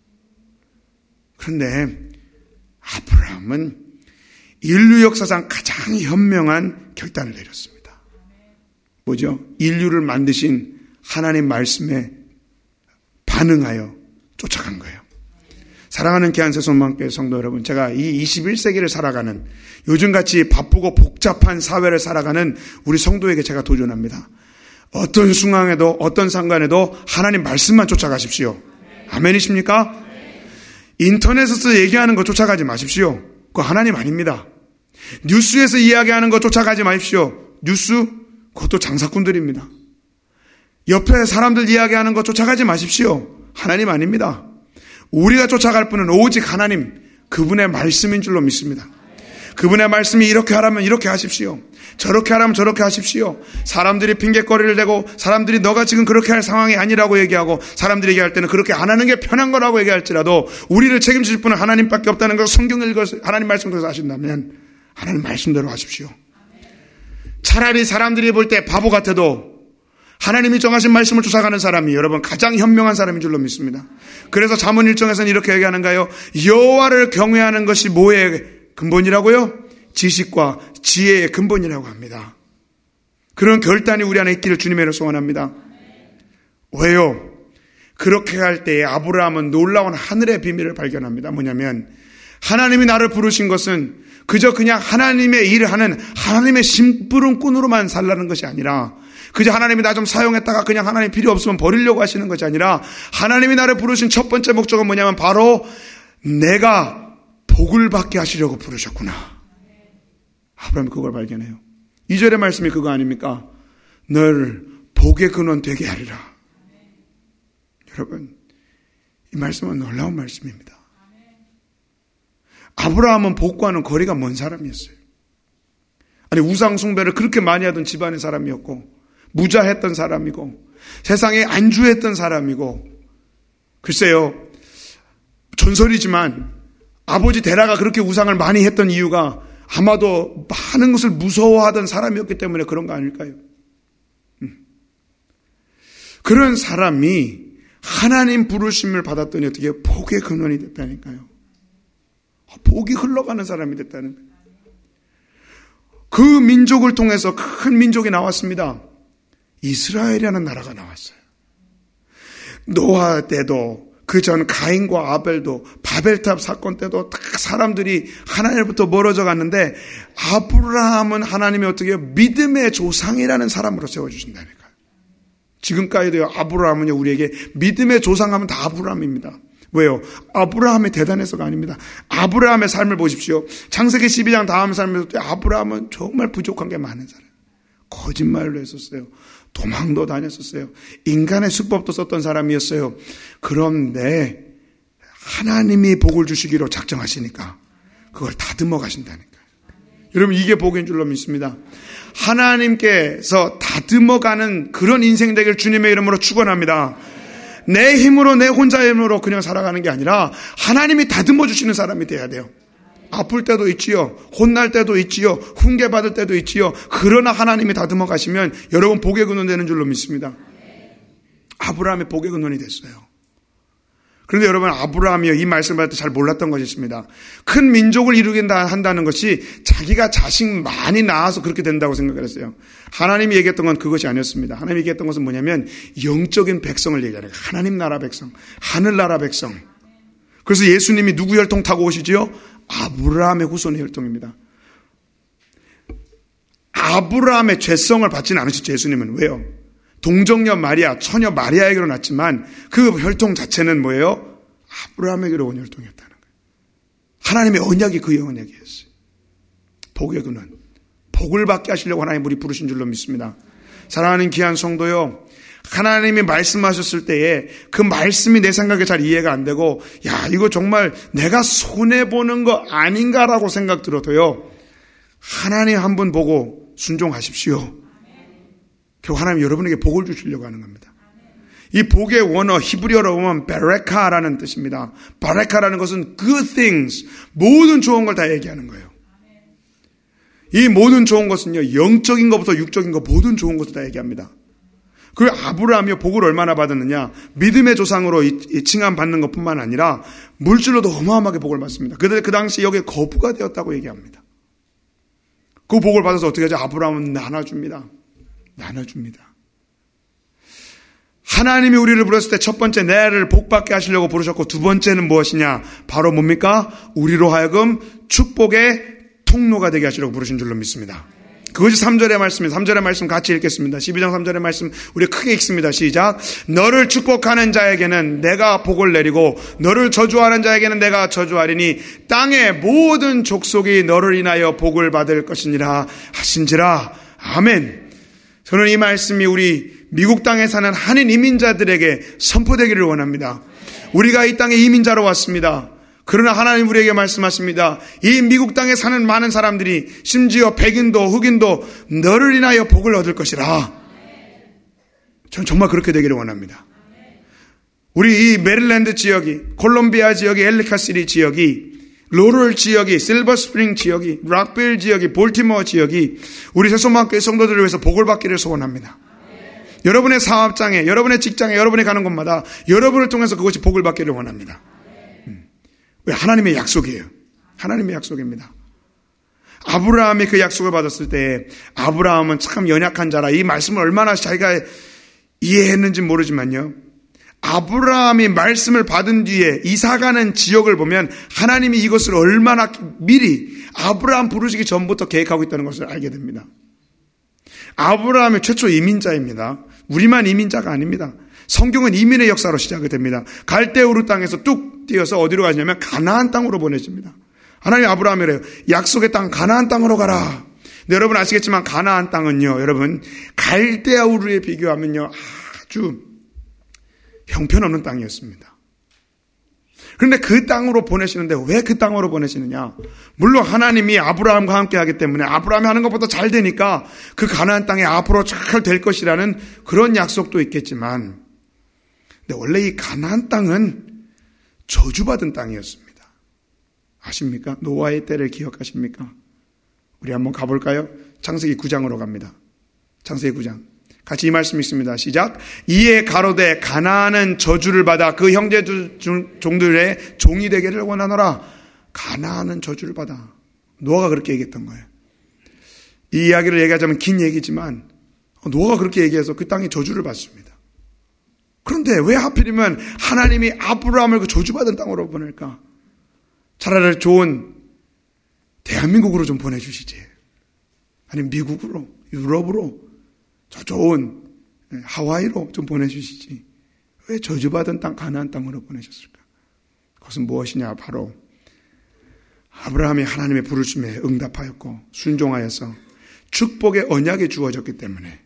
그런데 아브라함은 인류 역사상 가장 현명한 결단을 내렸습니다. 뭐죠? 인류를 만드신 하나님 말씀에 반응하여 쫓아간 거예요. 사랑하는 귀한새손만교회 성도 여러분, 제가 이 21세기를 살아가는 요즘같이 바쁘고 복잡한 사회를 살아가는 우리 성도에게 제가 도전합니다. 어떤 순간에도 어떤 상관에도 하나님 말씀만 쫓아가십시오. 아멘이십니까? 인터넷에서 얘기하는 거 쫓아가지 마십시오. 그거 하나님 아닙니다. 뉴스에서 이야기하는 거 쫓아가지 마십시오. 뉴스? 그것도 장사꾼들입니다. 옆에 사람들 이야기하는 거 쫓아가지 마십시오. 하나님 아닙니다. 우리가 쫓아갈 분은 오직 하나님, 그분의 말씀인 줄로 믿습니다. 그분의 말씀이 이렇게 하라면 이렇게 하십시오. 저렇게 하라면 저렇게 하십시오. 사람들이 핑계거리를 대고 사람들이 너가 지금 그렇게 할 상황이 아니라고 얘기하고 사람들이 얘기할 때는 그렇게 안 하는 게 편한 거라고 얘기할지라도 우리를 책임질 분은 하나님밖에 없다는 걸 성경을 읽어서 하나님 말씀대로 하신다면 하나님 말씀대로 하십시오. 차라리 사람들이 볼 때 바보 같아도 하나님이 정하신 말씀을 쫓아가는 사람이 여러분 가장 현명한 사람인 줄로 믿습니다. 그래서 잠언 1장에서는 이렇게 얘기하는가요? 여호와를 경외하는 것이 뭐의 근본이라고요? 지식과 지혜의 근본이라고 합니다. 그런 결단이 우리 안에 있기를 주님으로 소원합니다. 왜요? 그렇게 할 때에 아브라함은 놀라운 하늘의 비밀을 발견합니다. 뭐냐면 하나님이 나를 부르신 것은 그저 그냥 하나님의 일을 하는 하나님의 심부름꾼으로만 살라는 것이 아니라 그저 하나님이 나 좀 사용했다가 그냥 하나님 필요 없으면 버리려고 하시는 것이 아니라 하나님이 나를 부르신 첫 번째 목적은 뭐냐면 바로 내가 복을 받게 하시려고 부르셨구나. 아브라함이 그걸 발견해요. 2절의 말씀이 그거 아닙니까? 널 복의 근원 되게 하리라. 여러분, 이 말씀은 놀라운 말씀입니다. 아브라함은 복과는 거리가 먼 사람이었어요. 아니 우상 숭배를 그렇게 많이 하던 집안의 사람이었고 무자했던 사람이고 세상에 안주했던 사람이고 글쎄요 전설이지만 아버지 데라가 그렇게 우상을 많이 했던 이유가 아마도 많은 것을 무서워하던 사람이었기 때문에 그런 거 아닐까요? 그런 사람이 하나님 부르심을 받았더니 어떻게 복의 근원이 됐다니까요. 복이 흘러가는 사람이 됐다는 거예요. 그 민족을 통해서 큰 민족이 나왔습니다. 이스라엘이라는 나라가 나왔어요. 노아 때도 그 전 가인과 아벨도 바벨탑 사건 때도 다 사람들이 하나님부터 멀어져 갔는데 아브라함은 하나님이 어떻게 믿음의 조상이라는 사람으로 세워주신다니까요. 지금까지도 아브라함은 우리에게 믿음의 조상하면 다 아브라함입니다. 왜요? 아브라함이 대단해서가 아닙니다. 아브라함의 삶을 보십시오. 창세기 12장 다음 삶에서 아브라함은 정말 부족한 게 많은 사람. 거짓말로 했었어요. 도망도 다녔었어요. 인간의 수법도 썼던 사람이었어요. 그런데 하나님이 복을 주시기로 작정하시니까 그걸 다듬어 가신다니까요. 여러분, 이게 복인 줄로 믿습니다. 하나님께서 다듬어가는 그런 인생 되길 주님의 이름으로 축원합니다. 내 힘으로, 내 혼자의 힘으로 그냥 살아가는 게 아니라 하나님이 다듬어 주시는 사람이 돼야 돼요. 아플 때도 있지요. 혼날 때도 있지요. 훈계받을 때도 있지요. 그러나 하나님이 다듬어 가시면 여러분 복의 근원 되는 줄로 믿습니다. 아브라함의 복의 근원이 됐어요. 그런데 여러분, 아브라함이요, 이 말씀을 받을 때 잘 몰랐던 것이 있습니다. 큰 민족을 이루긴다 한다는 것이 자기가 자식 많이 낳아서 그렇게 된다고 생각을 했어요. 하나님이 얘기했던 건 그것이 아니었습니다. 하나님이 얘기했던 것은 뭐냐면 영적인 백성을 얘기하는 거예요. 하나님 나라 백성, 하늘나라 백성. 그래서 예수님이 누구 혈통 타고 오시지요? 아브라함의 후손의 혈통입니다. 아브라함의 죄성을 받지는 않으셨죠, 예수님은. 왜요? 동정녀 마리아, 처녀 마리아에게로 났지만 그 혈통 자체는 뭐예요? 아브라함에게로 온 혈통이었다는 거예요. 하나님의 언약이 그 언약이었어요. 복의 근원, 복을 받게 하시려고 하나님 우리 부르신 줄로 믿습니다. 사랑하는 귀한 성도요, 하나님이 말씀하셨을 때에 그 말씀이 내 생각에 잘 이해가 안 되고, 야, 이거 정말 내가 손해보는 거 아닌가라고 생각 들어도요, 하나님 한 분 보고 순종하십시오. 결국 하나님 여러분에게 복을 주시려고 하는 겁니다. 이 복의 원어 히브리어로 보면 베레카라는 뜻입니다. 베레카라는 것은 good things, 모든 좋은 걸 다 얘기하는 거예요. 이 모든 좋은 것은요, 영적인 것부터 육적인 것 모든 좋은 것을 다 얘기합니다. 그 아브라함이 복을 얼마나 받았느냐, 믿음의 조상으로 칭함받는 것뿐만 아니라 물질로도 어마어마하게 복을 받습니다. 그 당시 여기에 거부가 되었다고 얘기합니다. 그 복을 받아서 어떻게 하죠? 아브라함은 나눠줍니다. 하나님이 우리를 부르셨을 때 첫 번째 내를 복받게 하시려고 부르셨고, 두 번째는 무엇이냐? 바로 뭡니까? 우리로 하여금 축복의 통로가 되게 하시려고 부르신 줄로 믿습니다. 그것이 3절의 말씀입니다. 3절의 말씀 같이 읽겠습니다. 12장 3절의 말씀 우리 크게 읽습니다. 시작. 너를 축복하는 자에게는 내가 복을 내리고 너를 저주하는 자에게는 내가 저주하리니 땅의 모든 족속이 너를 인하여 복을 받을 것이니라 하신지라. 아멘. 저는 이 말씀이 우리 미국 땅에 사는 한인 이민자들에게 선포되기를 원합니다. 우리가 이 땅에 이민자로 왔습니다. 그러나 하나님 우리에게 말씀하십니다. 이 미국 땅에 사는 많은 사람들이, 심지어 백인도 흑인도 너를 인하여 복을 얻을 것이라. 저는 정말 그렇게 되기를 원합니다. 우리 이 메릴랜드 지역이, 콜롬비아 지역이, 엘리카시리 지역이, 로럴 지역이, 실버스프링 지역이, 락빌 지역이, 볼티모어 지역이 우리 새소망교회 성도들을 위해서 복을 받기를 소원합니다. 여러분의 사업장에, 여러분의 직장에, 여러분이 가는 곳마다 여러분을 통해서 그것이 복을 받기를 원합니다. 왜? 하나님의 약속이에요. 하나님의 약속입니다. 아브라함이 그 약속을 받았을 때, 아브라함은 참 연약한 자라, 이 말씀을 얼마나 자기가 이해했는지 모르지만요, 아브라함이 말씀을 받은 뒤에 이사가는 지역을 보면 하나님이 이것을 얼마나 미리 아브라함 부르시기 전부터 계획하고 있다는 것을 알게 됩니다. 아브라함이 최초 이민자입니다. 우리만 이민자가 아닙니다. 성경은 이민의 역사로 시작이 됩니다. 갈대우르 땅에서 뚝 뛰어서 어디로 가냐면 가나안 땅으로 보내집니다. 하나님이 아브라함이래요. 약속의 땅 가나안 땅으로 가라. 근데 여러분 아시겠지만 가나안 땅은요, 여러분 갈대우르에 비교하면요 아주 형편없는 땅이었습니다. 그런데 그 땅으로 보내시는데 왜 그 땅으로 보내시느냐? 물론 하나님이 아브라함과 함께 하기 때문에 아브라함이 하는 것보다 잘 되니까 그 가나안 땅에 앞으로 잘 될 것이라는 그런 약속도 있겠지만, 근데 원래 이 가나안 땅은 저주받은 땅이었습니다. 아십니까? 노아의 때를 기억하십니까? 우리 한번 가볼까요? 창세기 9장으로 갑니다. 창세기 9장. 같이 이 말씀 있습니다. 시작. 이에 가로되 가나안은 저주를 받아 그 형제 종들의 종이 되기를 원하노라. 가나안은 저주를 받아. 노아가 그렇게 얘기했던 거예요. 이 이야기를 얘기하자면 긴 얘기지만 노아가 그렇게 얘기해서 그 땅이 저주를 받습니다. 그런데 왜 하필이면 하나님이 아브라함을 그 저주받은 땅으로 보낼까? 차라리 좋은 대한민국으로 좀 보내주시지. 아니면 미국으로, 유럽으로, 저 좋은 하와이로 좀 보내주시지. 왜 저주받은 땅 가나안 땅으로 보내셨을까? 그것은 무엇이냐? 바로 아브라함이 하나님의 부르심에 응답하였고 순종하여서 축복의 언약이 주어졌기 때문에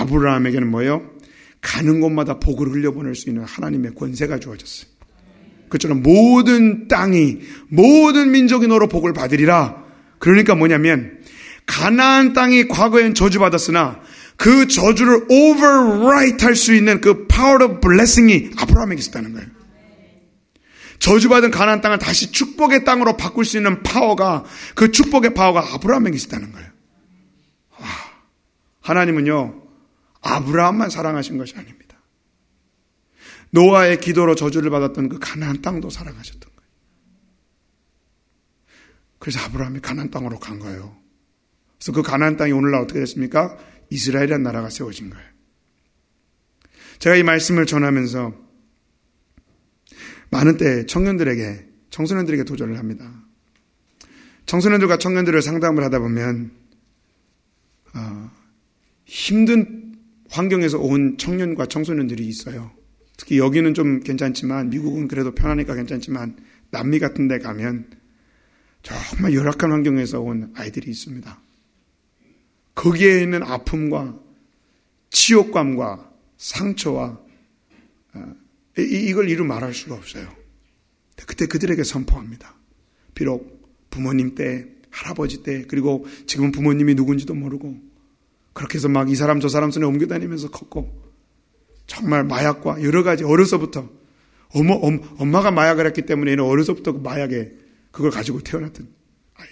아브라함에게는 뭐예요? 가는 곳마다 복을 흘려보낼 수 있는 하나님의 권세가 주어졌어요. 그처럼 모든 땅이, 모든 민족이 너로 복을 받으리라. 그러니까 뭐냐면 가나안 땅이 과거엔 저주받았으나 그 저주를 overwrite 할 수 있는 그 power of blessing이 아브라함에게 있었다는 거예요. 저주받은 가나안 땅을 다시 축복의 땅으로 바꿀 수 있는 파워가, 그 축복의 파워가 아브라함에게 있었다는 거예요. 하나님은요, 아브라함만 사랑하신 것이 아닙니다. 노아의 기도로 저주를 받았던 그 가나안 땅도 사랑하셨던 거예요. 그래서 아브라함이 가나안 땅으로 간 거예요. 그래서 그 가나안 땅이 오늘날 어떻게 됐습니까? 이스라엘이라는 나라가 세워진 거예요. 제가 이 말씀을 전하면서 많은 때 청소년들에게 도전을 합니다. 청소년들과 청년들을 상담을 하다 보면 힘든 환경에서 온 청년과 청소년들이 있어요. 특히 여기는 좀 괜찮지만, 미국은 그래도 편하니까 괜찮지만 남미 같은 데 가면 정말 열악한 환경에서 온 아이들이 있습니다. 거기에 있는 아픔과 치욕감과 상처와 이걸 이루 말할 수가 없어요. 그때 그들에게 선포합니다. 비록 부모님 때, 할아버지 때, 그리고 지금은 부모님이 누군지도 모르고 그렇게 해서 막 이 사람 저 사람 손에 옮겨다니면서 컸고, 정말 마약과 여러 가지, 어려서부터 엄마가 마약을 했기 때문에 얘는 어려서부터 그 마약에 그걸 가지고 태어났던 아이.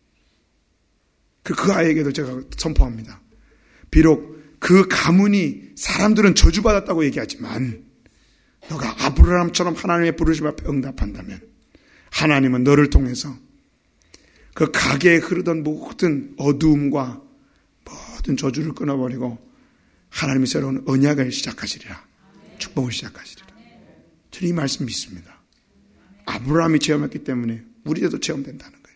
그 아이에게도 제가 선포합니다. 비록 그 가문이 사람들은 저주받았다고 얘기하지만 너가 아브라함처럼 하나님의 부르심 앞에 응답한다면 하나님은 너를 통해서 그 가게에 흐르던 모든 어두움과 모든 저주를 끊어버리고 하나님이 새로운 언약을 시작하시리라. 축복을 시작하시리라. 저는 이 말씀 믿습니다. 아브라함이 체험했기 때문에 우리들도 체험된다는 거예요.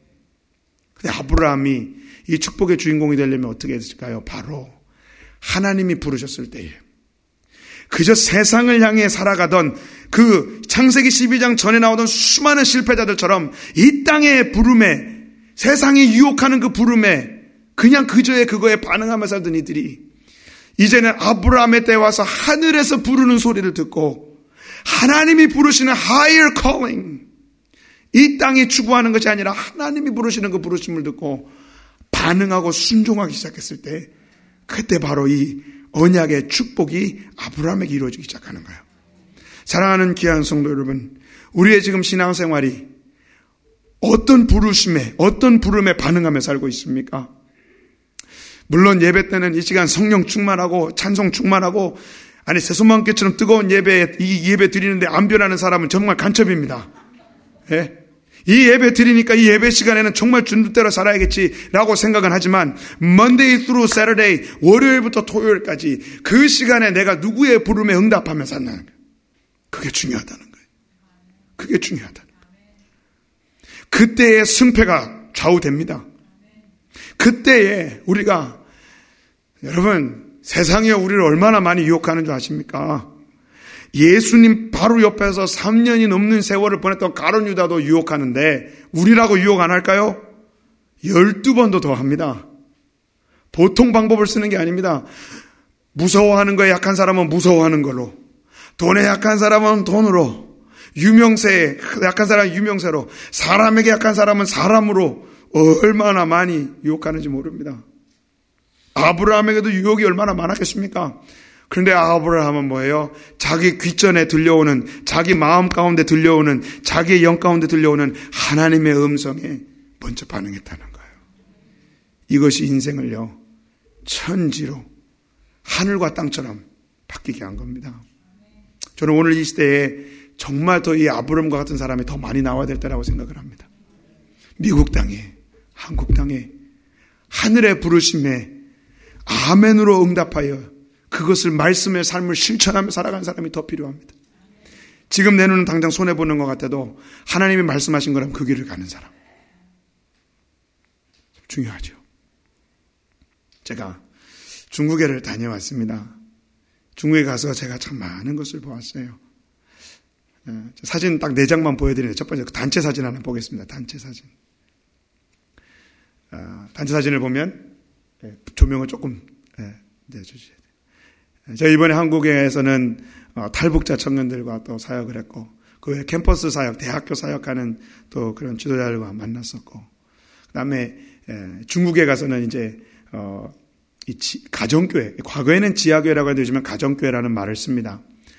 근데 아브라함이 이 축복의 주인공이 되려면 어떻게 했을까요? 바로 하나님이 부르셨을 때에 그저 세상을 향해 살아가던 그 창세기 12장 전에 나오던 수많은 실패자들처럼 이 땅의 부름에, 세상이 유혹하는 그 부름에 그냥 그저의 그거에 반응하며 살던 이들이 이제는 아브라함의 때 와서 하늘에서 부르는 소리를 듣고 하나님이 부르시는 higher calling, 이 땅이 추구하는 것이 아니라 하나님이 부르시는 그 부르심을 듣고 반응하고 순종하기 시작했을 때, 그때 바로 이 언약의 축복이 아브라함에게 이루어지기 시작하는 거예요. 사랑하는 귀한 성도 여러분, 우리의 지금 신앙생활이 어떤 부르심에, 어떤 부름에 반응하며 살고 있습니까? 물론 예배 때는 이 시간 성령 충만하고 찬송 충만하고, 아니 새소망교처럼 뜨거운 예배, 이 예배 드리는데 안 변하는 사람은 정말 간첩입니다. 예? 이 예배 드리니까 이 예배 시간에는 정말 주는 대로 살아야겠지라고 생각은 하지만 Monday through Saturday, 월요일부터 토요일까지 그 시간에 내가 누구의 부름에 응답하며 산다는 거예요. 그게 중요하다는 거예요. 그게 중요하다는 거예요. 그때의 승패가 좌우됩니다. 그때에 우리가, 여러분, 세상이 우리를 얼마나 많이 유혹하는 줄 아십니까? 예수님 바로 옆에서 3년이 넘는 세월을 보냈던 가룟 유다도 유혹하는데 우리라고 유혹 안 할까요? 12번도 더 합니다. 보통 방법을 쓰는 게 아닙니다. 무서워하는 거에 약한 사람은 무서워하는 걸로, 돈에 약한 사람은 돈으로, 유명세에 약한 사람은 유명세로, 사람에게 약한 사람은 사람으로 얼마나 많이 유혹하는지 모릅니다. 아브라함에게도 유혹이 얼마나 많았겠습니까? 그런데 아브라함은 뭐예요? 자기 귀전에 들려오는, 자기 마음 가운데 들려오는, 자기의 영 가운데 들려오는 하나님의 음성에 먼저 반응했다는 거예요. 이것이 인생을요, 천지로 하늘과 땅처럼 바뀌게 한 겁니다. 저는 오늘 이 시대에 정말 더 이 아브라함과 같은 사람이 더 많이 나와야 될 때라고 생각을 합니다. 미국 땅에, 한국 땅에 하늘의 부르심에 아멘으로 응답하여 그것을 말씀의 삶을 실천하며 살아가는 사람이 더 필요합니다. 지금 내 눈은 당장 손해보는 것 같아도 하나님이 말씀하신 거라면 그 길을 가는 사람. 중요하죠. 제가 중국에를 다녀왔습니다. 중국에 가서 제가 참 많은 것을 보았어요. 사진 딱 4장만 보여드리는데, 첫 번째 단체 사진 하나 보겠습니다. 단체 사진. 단체 사진을 보면 조명을 조금 내주셔야 돼요. 제가 이번에 한국에서는 탈북자 청년들과 또 사역을 했고, 그 외에 캠퍼스 사역, 대학교 사역하는 또 그런 지도자들과 만났었고, 그 다음에 중국에 가서는 이제 가정교회, 과거에는 지하교회라고 해도 요즘은 가정교회라는 말을 씁니다.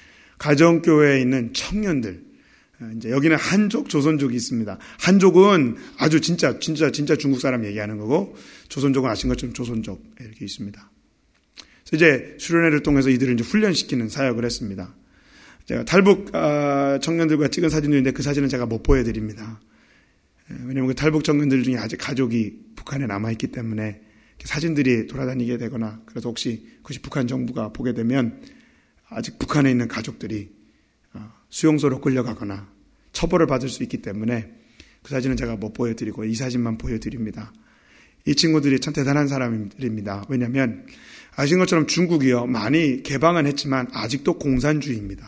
가정교회에 있는 청년들, 이제 여기는 한족, 조선족이 있습니다. 한족은 아주 진짜 중국 사람 얘기하는 거고, 조선족은 아신 것처럼 조선족 이렇게 있습니다. 그래서 이제 수련회를 통해서 이들을 이제 훈련시키는 사역을 했습니다. 제가 탈북 청년들과 찍은 사진도 있는데 그 사진은 제가 못 보여드립니다. 왜냐하면 그 탈북 청년들 중에 아직 가족이 북한에 남아있기 때문에 사진들이 돌아다니게 되거나, 그래서 혹시 그것이 북한 정부가 보게 되면 아직 북한에 있는 가족들이 수용소로 끌려가거나 처벌을 받을 수 있기 때문에 그 사진은 제가 못 보여드리고 이 사진만 보여드립니다. 이 친구들이 참 대단한 사람들입니다. 왜냐하면 아시는 것처럼 중국이요, 많이 개방은 했지만 아직도 공산주의입니다.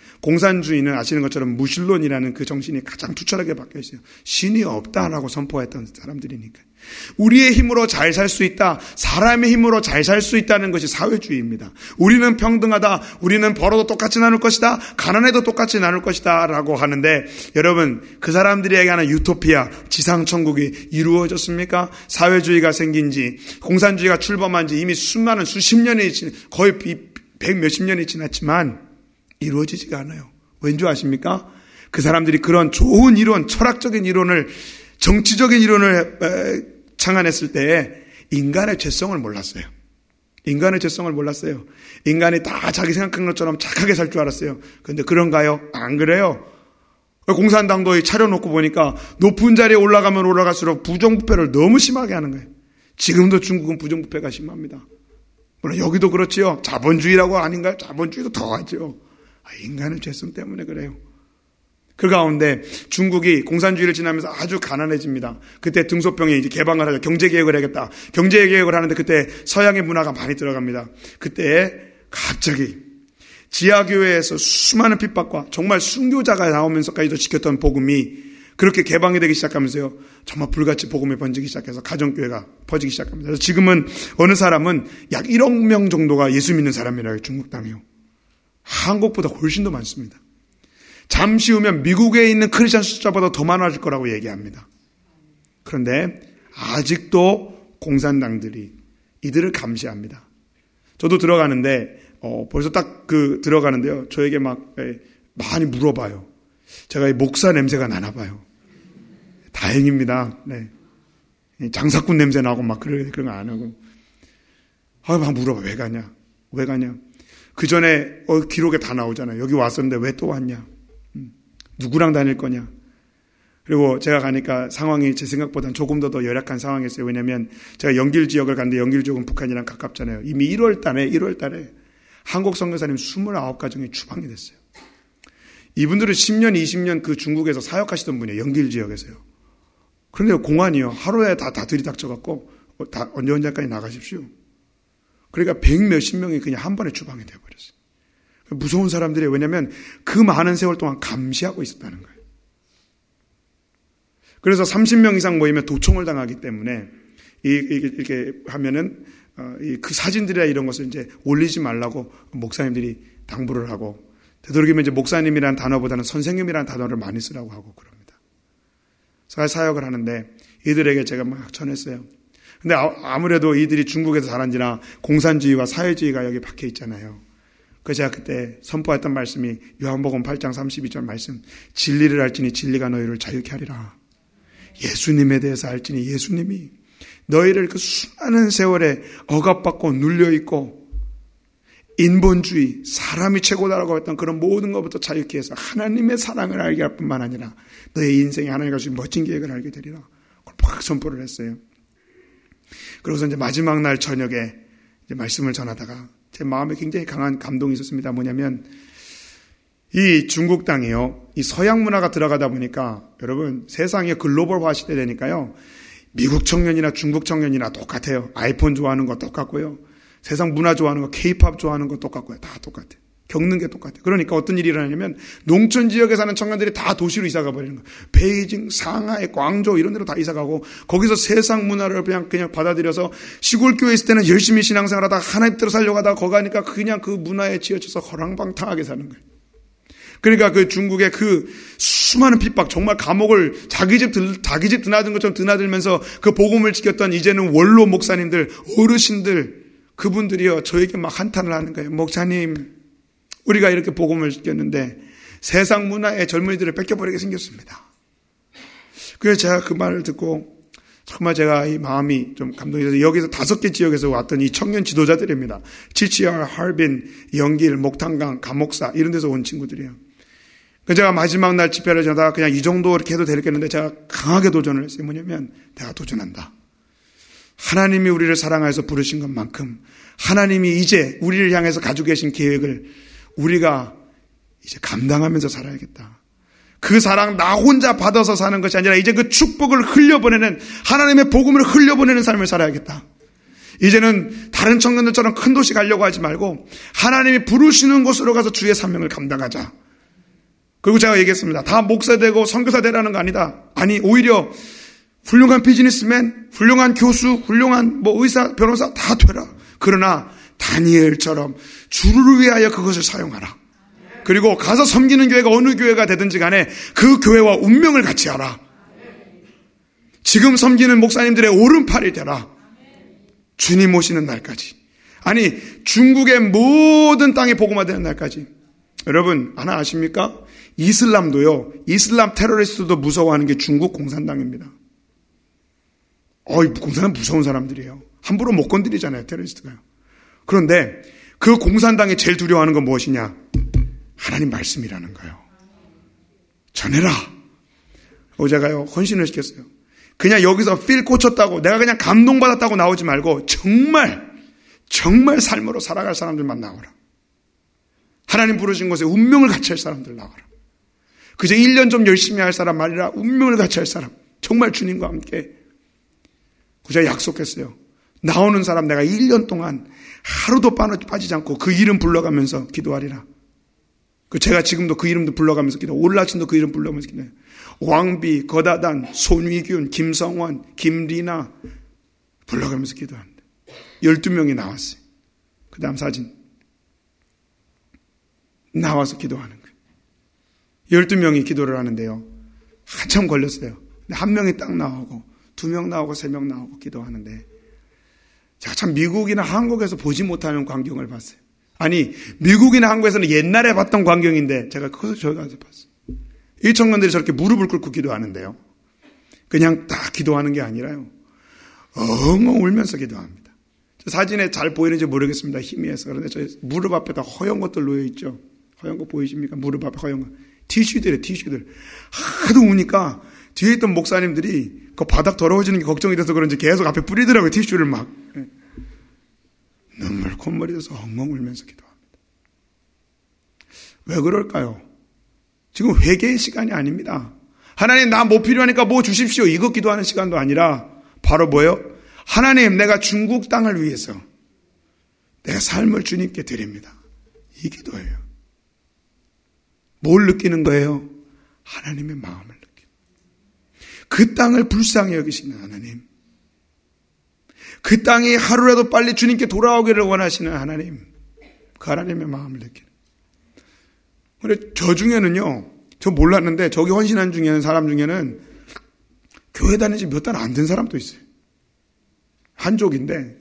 공산주의는 아시는 것처럼 무신론이라는 그 정신이 가장 투철하게 박혀 있어요. 신이 없다라고 선포했던 사람들이니까. 우리의 힘으로 잘 살 수 있다, 사람의 힘으로 잘 살 수 있다는 것이 사회주의입니다. 우리는 평등하다, 우리는 벌어도 똑같이 나눌 것이다, 가난해도 똑같이 나눌 것이다 라고 하는데, 여러분 그 사람들에게 하는 유토피아, 지상천국이 이루어졌습니까? 사회주의가 생긴 지, 공산주의가 출범한 지 이미 수많은 수십 년이 거의 100 몇십 년이 지났지만 이루어지지가 않아요. 왠지 아십니까? 그 사람들이 그런 좋은 이론, 철학적인 이론을, 정치적인 이론을 창안했을 때에 인간의 죄성을 몰랐어요. 인간의 죄성을 몰랐어요. 인간이 다 자기 생각한 것처럼 착하게 살 줄 알았어요. 그런데 그런가요? 안 그래요. 공산당도 차려놓고 보니까 높은 자리에 올라가면 올라갈수록 부정부패를 너무 심하게 하는 거예요. 지금도 중국은 부정부패가 심합니다. 물론 여기도 그렇지요. 자본주의라고 아닌가요? 자본주의도 더 하죠. 인간의 죄성 때문에 그래요. 그 가운데 중국이 공산주의를 지나면서 아주 가난해집니다. 그때 등소평이 이제 개방을 하죠. 경제개혁을 하겠다. 경제개혁을 하는데 그때 서양의 문화가 많이 들어갑니다. 그때 갑자기 지하교회에서 수많은 핍박과 정말 순교자가 나오면서까지도 지켰던 복음이 그렇게 개방이 되기 시작하면서요, 정말 불같이 복음이 번지기 시작해서 가정교회가 퍼지기 시작합니다. 그래서 지금은 어느 사람은 약 1억 명 정도가 예수 믿는 사람이라고 중국 땅이요. 한국보다 훨씬 더 많습니다. 잠시 후면 미국에 있는 크리스천 숫자보다 더 많아질 거라고 얘기합니다. 그런데 아직도 공산당들이 이들을 감시합니다. 저도 들어가는데 벌써 딱 들어가는데요, 저에게 막 많이 물어봐요. 제가 목사 냄새가 나나 봐요. 다행입니다. 네. 장사꾼 냄새 나고 막 그런 거 안 하고. 막 물어봐. 왜 가냐? 왜 가냐? 그 전에 기록에 다 나오잖아요. 여기 왔었는데 왜 또 왔냐? 누구랑 다닐 거냐? 그리고 제가 가니까 상황이 제 생각보다는 조금 더 열악한 상황이었어요. 왜냐하면 제가 영길 지역을 갔는데 영길 지역은 북한이랑 가깝잖아요. 이미 1월 달에 한국 선교사님 29가정이 추방이 됐어요. 이분들은 10년, 20년 그 중국에서 사역하시던 분이에요. 영길 지역에서요. 그런데 공안이요, 하루에 다 들이닥쳐갖고 다 언제까지 나가십시오. 그러니까 100 몇십 명이 그냥 한 번에 추방이 되어버렸어요. 무서운 사람들이에요. 왜냐하면 그 많은 세월 동안 감시하고 있었다는 거예요. 그래서 30명 이상 모이면 도청을 당하기 때문에 이렇게 하면은 그 사진들이나 이런 것을 이제 올리지 말라고 목사님들이 당부를 하고, 되도록이면 이제 목사님이라는 단어보다는 선생님이라는 단어를 많이 쓰라고 하고 그럽니다. 사역을 하는데 이들에게 제가 막 전했어요. 근데 아무래도 이들이 중국에서 자란지나 공산주의와 사회주의가 여기 박혀 있잖아요. 그래서 제가 그때 선포했던 말씀이 요한복음 8장 32절 말씀, 진리를 알지니 진리가 너희를 자유케 하리라. 예수님에 대해서 알지니 예수님이 너희를 그 수많은 세월에 억압받고 눌려있고 인본주의, 사람이 최고다라고 했던 그런 모든 것부터 자유케 해서 하나님의 사랑을 알게 할 뿐만 아니라 너의 인생에 하나님과 주신 멋진 계획을 알게 되리라. 그걸 막 선포를 했어요. 그러고서 이제 마지막 날 저녁에 이제 말씀을 전하다가 제 마음에 굉장히 강한 감동이 있었습니다. 뭐냐면 이 중국 땅이요, 이 서양 문화가 들어가다 보니까 여러분 세상이 글로벌화 시대 되니까요, 미국 청년이나 중국 청년이나 똑같아요. 아이폰 좋아하는 거 똑같고요, 세상 문화 좋아하는 거, 케이팝 좋아하는 거 똑같고요. 다 똑같아요. 겪는 게 똑같아요. 그러니까 어떤 일이 일어나냐면 농촌 지역에 사는 청년들이 다 도시로 이사가 버리는 거예요. 베이징, 상하이, 광저우 이런 데로 다 이사가고 거기서 세상 문화를 그냥 받아들여서 시골 교회에 있을 때는 열심히 신앙생활하다가 하나님 뜻대로 살려고 하다가 거기 가니까 그냥 그 문화에 치여쳐서 허랑방탕하게 사는 거예요. 그러니까 그 중국의 그 수많은 핍박, 정말 감옥을 자기 집 드나든 것처럼 드나들면서 그 복음을 지켰던 이제는 원로 목사님들, 어르신들, 그분들이요, 저에게 막 한탄을 하는 거예요. 목사님, 우리가 이렇게 복음을 지켰는데 세상 문화의 젊은이들을 뺏겨버리게 생겼습니다. 그래서 제가 그 말을 듣고 정말 제가 이 마음이 좀 감동이 돼서 여기서 5개 지역에서 왔던 이 청년 지도자들입니다. GCR, 하얼빈, 영길, 목탄강, 감옥사 이런 데서 온 친구들이에요. 그래서 제가 마지막 날 집회를 전하다가 그냥 이 정도 이렇게 해도 되겠는데 제가 강하게 도전을 했어요. 뭐냐면 내가 도전한다. 하나님이 우리를 사랑하여서 부르신 것만큼 하나님이 이제 우리를 향해서 가지고 계신 계획을 우리가 이제 감당하면서 살아야겠다. 그 사랑 나 혼자 받아서 사는 것이 아니라 이제 그 축복을 흘려보내는, 하나님의 복음을 흘려보내는 삶을 살아야겠다. 이제는 다른 청년들처럼 큰 도시 가려고 하지 말고 하나님이 부르시는 곳으로 가서 주의 사명을 감당하자. 그리고 제가 얘기했습니다. 다 목사 되고 선교사 되라는 거 아니다. 아니, 오히려 훌륭한 비즈니스맨, 훌륭한 교수, 훌륭한 의사, 변호사 다 되라. 그러나 다니엘처럼 주를 위하여 그것을 사용하라. 그리고 가서 섬기는 교회가 어느 교회가 되든지 간에 그 교회와 운명을 같이 하라. 지금 섬기는 목사님들의 오른팔이 되라. 주님 오시는 날까지. 아니, 중국의 모든 땅이 복음화되는 날까지. 여러분, 하나 아십니까? 이슬람도요, 이슬람 테러리스트도 무서워하는 게 중국 공산당입니다. 공산당 무서운 사람들이에요. 함부로 못 건드리잖아요, 테러리스트가요. 그런데 그 공산당이 제일 두려워하는 건 무엇이냐? 하나님 말씀이라는 거예요. 전해라. 제가요, 헌신을 시켰어요. 그냥 여기서 필 꽂혔다고, 내가 그냥 감동받았다고 나오지 말고 정말 삶으로 살아갈 사람들만 나오라. 하나님 부르신 곳에 운명을 같이 할 사람들 나와라. 그저 1년 좀 열심히 할 사람 말이라 운명을 같이 할 사람, 정말 주님과 함께. 제가 약속했어요. 나오는 사람 내가 1년 동안 하루도 빠지지 않고 그 이름 불러가면서 기도하리라. 제가 지금도 그 이름도 불러가면서 기도해요. 올라친도 그 이름 불러가면서 기도해요. 왕비, 거다단, 손위균, 김성원, 김리나 불러가면서 기도합니다. 12명이 나왔어요. 그 다음 사진. 나와서 기도하는 거예요. 12명이 기도를 하는데요. 한참 걸렸어요. 근데 한 명이 딱 나오고 2명 나오고 3명 나오고 기도하는데, 제가 참 미국이나 한국에서 보지 못하는 광경을 봤어요. 아니, 미국이나 한국에서는 옛날에 봤던 광경인데 제가 그것을 저기 가서 봤어요. 이 청년들이 저렇게 무릎을 꿇고 기도하는데요. 그냥 딱 기도하는 게 아니라요. 엉엉 울면서 기도합니다. 저 사진에 잘 보이는지 모르겠습니다. 희미해서. 그런데 저 무릎 앞에다 허연 것들 놓여있죠. 허연 거 보이십니까? 무릎 앞에 허연 거. 티슈들이에요, 티슈들. 하도 우니까 뒤에 있던 목사님들이 그 바닥 더러워지는 게 걱정이 돼서 그런지 계속 앞에 뿌리더라고요, 티슈를 막. 눈물 콧물이 돼서 엉엉 울면서 기도합니다. 왜 그럴까요? 지금 회개의 시간이 아닙니다. 하나님, 나 뭐 필요하니까 뭐 주십시오, 이거 기도하는 시간도 아니라 바로 뭐예요? 하나님, 내가 중국 땅을 위해서 내 삶을 주님께 드립니다. 이 기도예요. 뭘 느끼는 거예요? 하나님의 마음을 느끼는. 그 땅을 불쌍히 여기시는 하나님, 그 땅이 하루라도 빨리 주님께 돌아오기를 원하시는 하나님, 그 하나님의 마음을 느끼는. 그런데 저 중에는요, 저 몰랐는데 저기 헌신한 중에는, 사람 중에는 교회 다닌 지 몇 달 안 된 사람도 있어요. 한족인데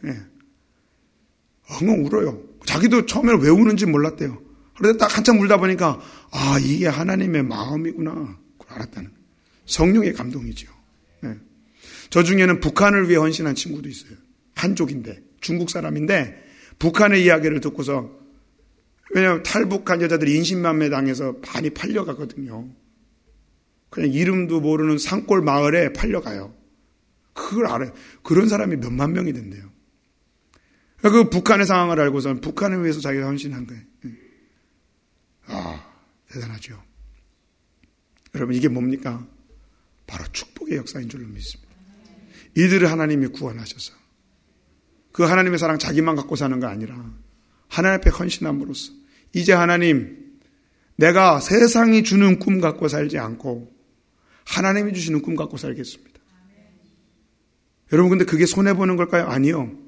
엉엉 울어요. 자기도 처음에는 왜 우는지 몰랐대요. 그런데 딱 한참 울다 보니까 이게 하나님의 마음이구나 그걸 알았다는 거예요. 성령의 감동이죠. 저 중에는 북한을 위해 헌신한 친구도 있어요. 한족인데, 중국 사람인데 북한의 이야기를 듣고서, 왜냐하면 탈북한 여자들이 인신만매 당해서 많이 팔려가거든요. 그냥 이름도 모르는 산골 마을에 팔려가요. 그걸 알아요. 그런 사람이 몇만 명이 된대요. 그 북한의 상황을 알고서는 북한을 위해서 자기가 헌신한 거예요. 대단하죠. 여러분, 이게 뭡니까? 바로 축복의 역사인 줄로 믿습니다. 이들을 하나님이 구원하셔서 그 하나님의 사랑 자기만 갖고 사는 거 아니라 하나님 앞에 헌신함으로써 이제 하나님, 내가 세상이 주는 꿈 갖고 살지 않고 하나님이 주시는 꿈 갖고 살겠습니다. 여러분, 근데 그게 손해보는 걸까요? 아니요.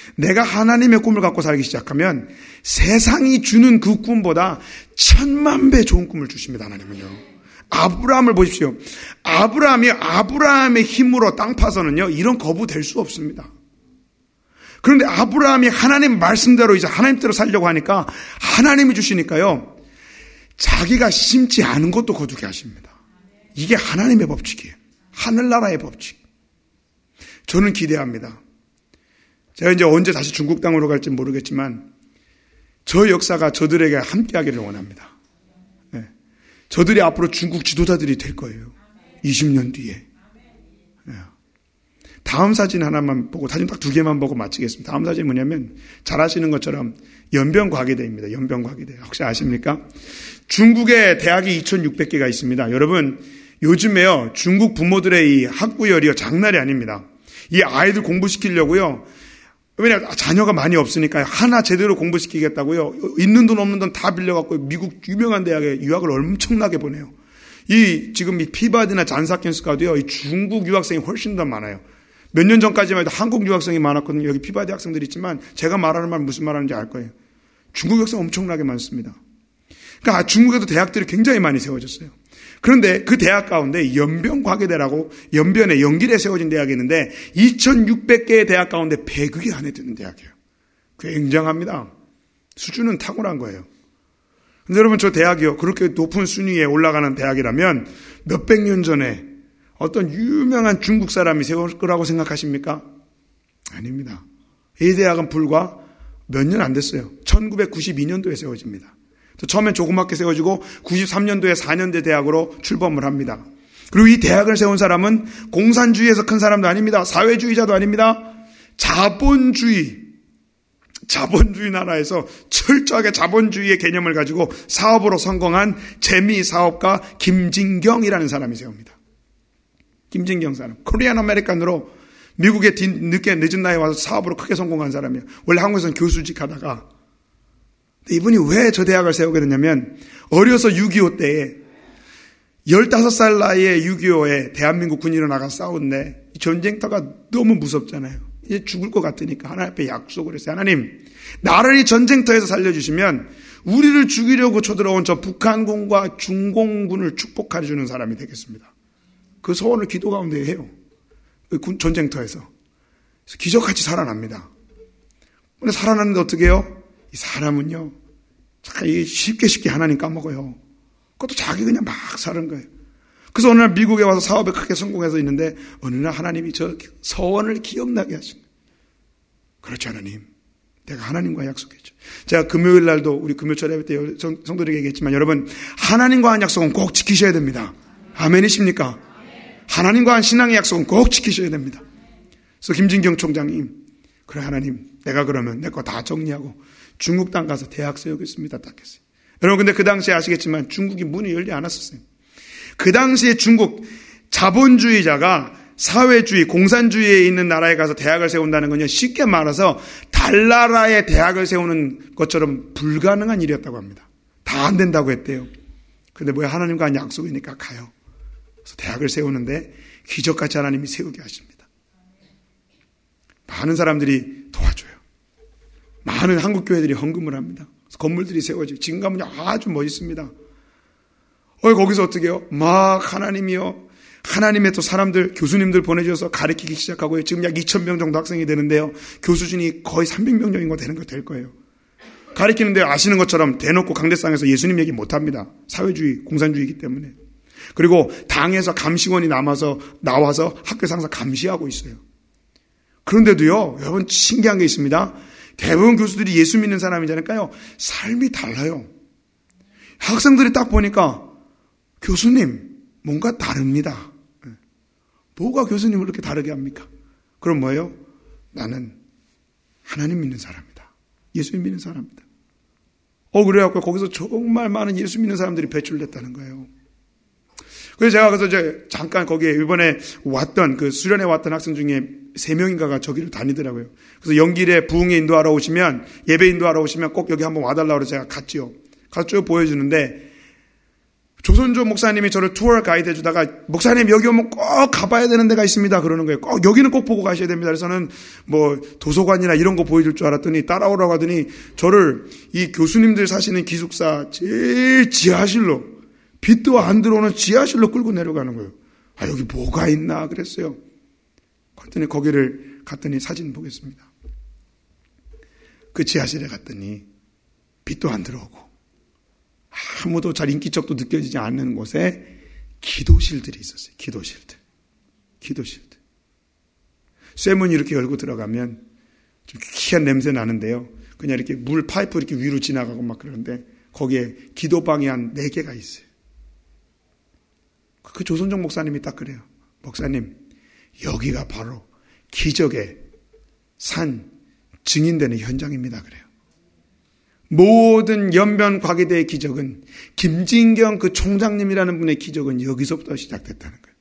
내가 하나님의 꿈을 갖고 살기 시작하면 세상이 주는 그 꿈보다 1000만 배 좋은 꿈을 주십니다. 하나님은요. 아브라함을 보십시오. 아브라함이 아브라함의 힘으로 땅 파서는요, 이런 거부 될 수 없습니다. 그런데 아브라함이 하나님 말씀대로 이제 하나님대로 살려고 하니까 하나님이 주시니까요, 자기가 심지 않은 것도 거두게 하십니다. 이게 하나님의 법칙이에요. 하늘나라의 법칙. 저는 기대합니다. 제가 이제 언제 다시 중국 땅으로 갈지 모르겠지만 저 역사가 저들에게 함께하기를 원합니다. 네. 저들이 앞으로 중국 지도자들이 될 거예요. 20년 뒤에. 네. 다음 사진 하나만 보고, 사진 딱 2개만 보고 마치겠습니다. 다음 사진이 뭐냐면 잘 아시는 것처럼 연변과기대입니다. 연변과기대. 혹시 아십니까? 중국에 대학이 2600개가 있습니다. 여러분, 요즘에요, 중국 부모들의 이 학구열이요, 장난이 아닙니다. 이 아이들 공부시키려고요, 왜냐, 자녀가 많이 없으니까요, 하나 제대로 공부시키겠다고요, 있는 돈 없는 돈 다 빌려갖고 미국 유명한 대학에 유학을 엄청나게 보내요. 지금 이 피바디나 잔스홉킨스가도요, 이 중국 유학생이 훨씬 더 많아요. 몇 년 전까지만 해도 한국 유학생이 많았거든요. 여기 피바디 학생들이 있지만 제가 말하는 말 무슨 말하는지 알 거예요. 중국 학생 엄청나게 많습니다. 그러니까 중국에도 대학들이 굉장히 많이 세워졌어요. 그런데 그 대학 가운데 연변과기대라고 연변에 연길에 세워진 대학이 있는데 2600개의 대학 가운데 100개 안에 드는 대학이에요. 굉장합니다. 수준은 탁월한 거예요. 근데 여러분, 저 대학이요, 그렇게 높은 순위에 올라가는 대학이라면 몇백 년 전에 어떤 유명한 중국 사람이 세울 거라고 생각하십니까? 아닙니다. 이 대학은 불과 몇 년 안 됐어요. 1992년도에 세워집니다. 처음엔 조그맣게 세워지고 93년도에 4년제 대학으로 출범을 합니다. 그리고 이 대학을 세운 사람은 공산주의에서 큰 사람도 아닙니다. 사회주의자도 아닙니다. 자본주의 나라에서 철저하게 자본주의의 개념을 가지고 사업으로 성공한 재미사업가 김진경이라는 사람이 세웁니다. 김진경 사람. 코리안 아메리칸으로 미국에 늦은 나이에 와서 사업으로 크게 성공한 사람이에요. 원래 한국에서는 교수직 하다가. 이분이 왜 저 대학을 세우게 됐냐면, 어려서 6.25 때에 15살 나이에 6.25에 대한민국 군인으로 나가서 싸웠는데, 전쟁터가 너무 무섭잖아요. 이제 죽을 것 같으니까 하나님 앞에 약속을 했어요. 하나님, 나를 이 전쟁터에서 살려주시면 우리를 죽이려고 쳐들어온 저 북한군과 중공군을 축복해주는 사람이 되겠습니다. 그 소원을 기도 가운데 해요. 전쟁터에서. 그래서 기적같이 살아납니다. 근데 살아났는데 어떻게 해요? 이 사람은요, 쉽게 하나님 까먹어요. 그것도 자기 그냥 막 사는 거예요. 그래서 어느 날 미국에 와서 사업에 크게 성공해서 있는데, 어느 날 하나님이 저 서원을 기억나게 하십니다. 그렇죠, 하나님. 내가 하나님과 약속했죠. 제가 금요일 날도 우리 금요철 예배 때 성도들에게 얘기했지만, 여러분, 하나님과 한 약속은 꼭 지키셔야 됩니다. 아멘이십니까? 하나님과 한 신앙의 약속은 꼭 지키셔야 됩니다. 그래서 김진경 총장님, 그래 하나님, 내가 그러면 내 거 다 정리하고 중국 땅 가서 대학 세우겠습니다. 딱 했어요. 여러분, 근데 그 당시에 아시겠지만 중국이 문이 열지 않았었어요. 그 당시에 중국 자본주의자가 사회주의, 공산주의에 있는 나라에 가서 대학을 세운다는 건요, 쉽게 말해서 달나라의 대학을 세우는 것처럼 불가능한 일이었다고 합니다. 다 안 된다고 했대요. 근데 뭐야, 하나님과 한 약속이니까 가요. 그래서 대학을 세우는데 기적같이 하나님이 세우게 하십니다. 많은 사람들이 도와줘요. 많은 한국 교회들이 헌금을 합니다. 건물들이 세워지고 지금 가면 아주 멋있습니다. 거기서 어떻게 해요? 막 하나님이요, 하나님의 또 사람들, 교수님들 보내주셔서 가르치기 시작하고요. 지금 약 2,000명 정도 학생이 되는데요, 교수진이 거의 300명 정도 될 거예요. 가르치는데 아시는 것처럼 대놓고 강대상에서 예수님 얘기 못합니다. 사회주의, 공산주의이기 때문에. 그리고 당에서 감시원이 나와서 학교에서 항상 감시하고 있어요. 그런데도요, 여러분, 신기한 게 있습니다. 대부분 교수들이 예수 믿는 사람이잖아요. 삶이 달라요. 학생들이 딱 보니까 교수님 뭔가 다릅니다. 뭐가 교수님을 이렇게 다르게 합니까? 그럼 뭐예요? 나는 하나님 믿는 사람이다. 예수 믿는 사람이다. 그래갖고 거기서 정말 많은 예수 믿는 사람들이 배출됐다는 거예요. 그래서 제가 이제 잠깐 거기에 이번에 수련회 왔던 학생 중에 3명인가가 저기를 다니더라고요. 그래서 연길에 부흥회 인도하러 오시면, 예배 인도하러 오시면 꼭 여기 한번 와달라고 해서 제가 갔죠. 가서 쭉 보여주는데, 조선조 목사님이 저를 투어 가이드 해주다가 목사님 여기 오면 꼭 가봐야 되는 데가 있습니다 그러는 거예요. 꼭 여기는 꼭 보고 가셔야 됩니다. 그래서는 뭐 도서관이나 이런 거 보여줄 줄 알았더니 따라오라고 하더니 저를 이 교수님들 사시는 기숙사 제일 지하실로, 빛도 안 들어오는 지하실로 끌고 내려가는 거예요. 아, 여기 뭐가 있나 그랬어요. 그랬더니 거기를 갔더니 사진 보겠습니다. 그 지하실에 갔더니 빛도 안 들어오고 아무도 잘 인기척도 느껴지지 않는 곳에 기도실들이 있었어요. 기도실들. 쇠문이 이렇게 열고 들어가면 좀 희한 냄새 나는데요. 그냥 이렇게 물 파이프 이렇게 위로 지나가고 막 그러는데 거기에 기도방이 한 4개가 있어요. 그 조선종 목사님이 딱 그래요. 목사님, 여기가 바로 기적의 산 증인되는 현장입니다. 그래요. 모든 연변 과기대의 기적은, 김진경 그 총장님이라는 분의 기적은 여기서부터 시작됐다는 거예요.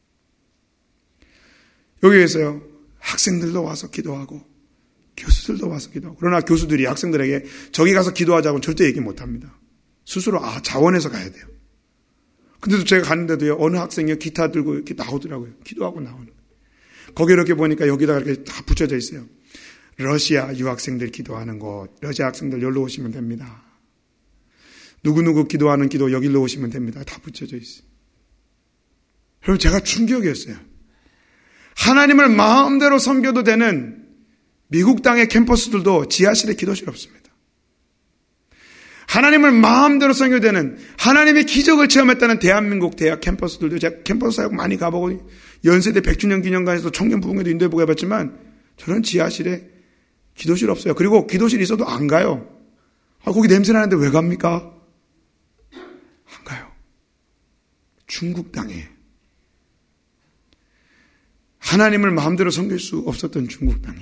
여기에서요, 학생들도 와서 기도하고 교수들도 와서 기도하고, 그러나 교수들이 학생들에게 저기 가서 기도하자고는 절대 얘기 못합니다. 스스로 자원해서 가야 돼요. 근데도 제가 갔는데도요, 어느 학생이 기타 들고 이렇게 나오더라고요. 기도하고 나오는 거예요. 거기 이렇게 보니까 여기다가 이렇게 다 붙여져 있어요. 러시아 유학생들 기도하는 곳, 러시아 학생들 여기로 오시면 됩니다. 누구누구 기도하는 기도 여기로 오시면 됩니다. 다 붙여져 있어요. 여러분, 제가 충격이었어요. 하나님을 마음대로 섬겨도 되는 미국 땅의 캠퍼스들도 지하실에 기도실 없습니다. 하나님을 마음대로 섬겨도 되는, 하나님의 기적을 체험했다는 대한민국 대학 캠퍼스들도, 제가 캠퍼스 사역 많이 가보고 연세대 100주년 기념관에서 청년 부흥회도 인도해보고 해봤지만 저는 지하실에 기도실 없어요. 그리고 기도실 있어도 안 가요. 거기 냄새 나는데 왜 갑니까? 안 가요. 중국 땅에 하나님을 마음대로 섬길 수 없었던 중국 땅에,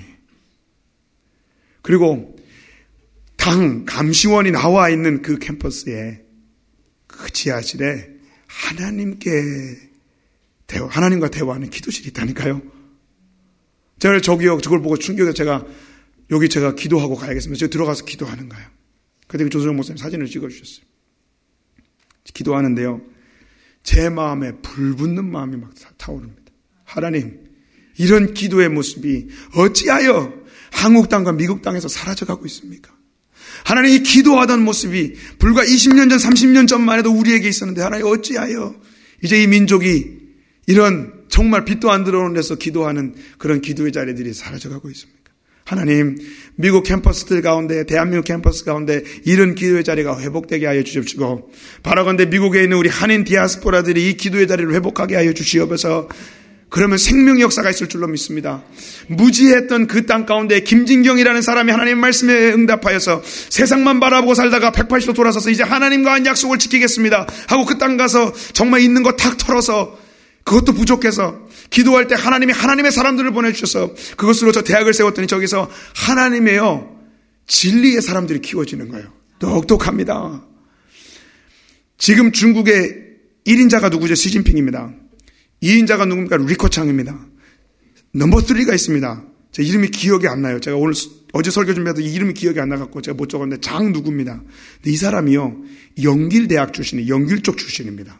그리고 감시원이 나와 있는 그 캠퍼스에, 그 지하실에 하나님과 대화하는 기도실이 있다니까요. 저걸 보고 충격해서 제가 기도하고 가야겠습니다. 제가 들어가서 기도하는 거예요. 그때 그 조선영 목사님 사진을 찍어주셨어요. 기도하는데요, 제 마음에 불붙는 마음이 막 타오릅니다. 하나님, 이런 기도의 모습이 어찌하여 한국 땅과 미국 땅에서 사라져가고 있습니까? 하나님, 이 기도하던 모습이 불과 20년 전, 30년 전만 해도 우리에게 있었는데 하나님, 어찌하여 이제 이 민족이 이런 정말 빛도 안 들어오는 데서 기도하는 그런 기도의 자리들이 사라져가고 있습니까? 하나님, 미국 캠퍼스들 가운데, 대한민국 캠퍼스 가운데 이런 기도의 자리가 회복되게 하여 주십시고, 바라건대 미국에 있는 우리 한인 디아스포라들이 이 기도의 자리를 회복하게 하여 주시옵소서. 그러면 생명 역사가 있을 줄로 믿습니다. 무지했던 그 땅 가운데 김진경이라는 사람이 하나님의 말씀에 응답하여서 세상만 바라보고 살다가 180도 돌아서서 이제 하나님과 한 약속을 지키겠습니다 하고 그 땅 가서 정말 있는 거 탁 털어서, 그것도 부족해서 기도할 때 하나님이 하나님의 사람들을 보내주셔서 그것으로 저 대학을 세웠더니 저기서 하나님의요 진리의 사람들이 키워지는 거예요. 똑똑합니다. 지금 중국의 1인자가 누구죠? 시진핑입니다. 2인자가 누굽니까? 리커창입니다. 넘버 3가 있습니다. 제 이름이 기억이 안 나요. 제가 어제 설교 준비해서 이름이 기억이 안 나갖고 제가 못 적었는데 장 누구입니다. 근데 이 사람이요, 영길대학 출신이에요. 영길 쪽 출신입니다.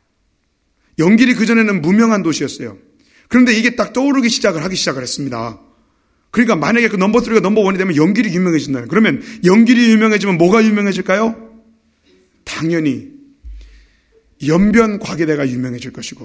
영길이 그전에는 무명한 도시였어요. 그런데 이게 딱 떠오르기 하기 시작을 했습니다. 그러니까 만약에 그 넘버 3가 넘버 1이 되면 영길이 유명해진다는, 그러면 영길이 유명해지면 뭐가 유명해질까요? 당연히 연변 과기대가 유명해질 것이고,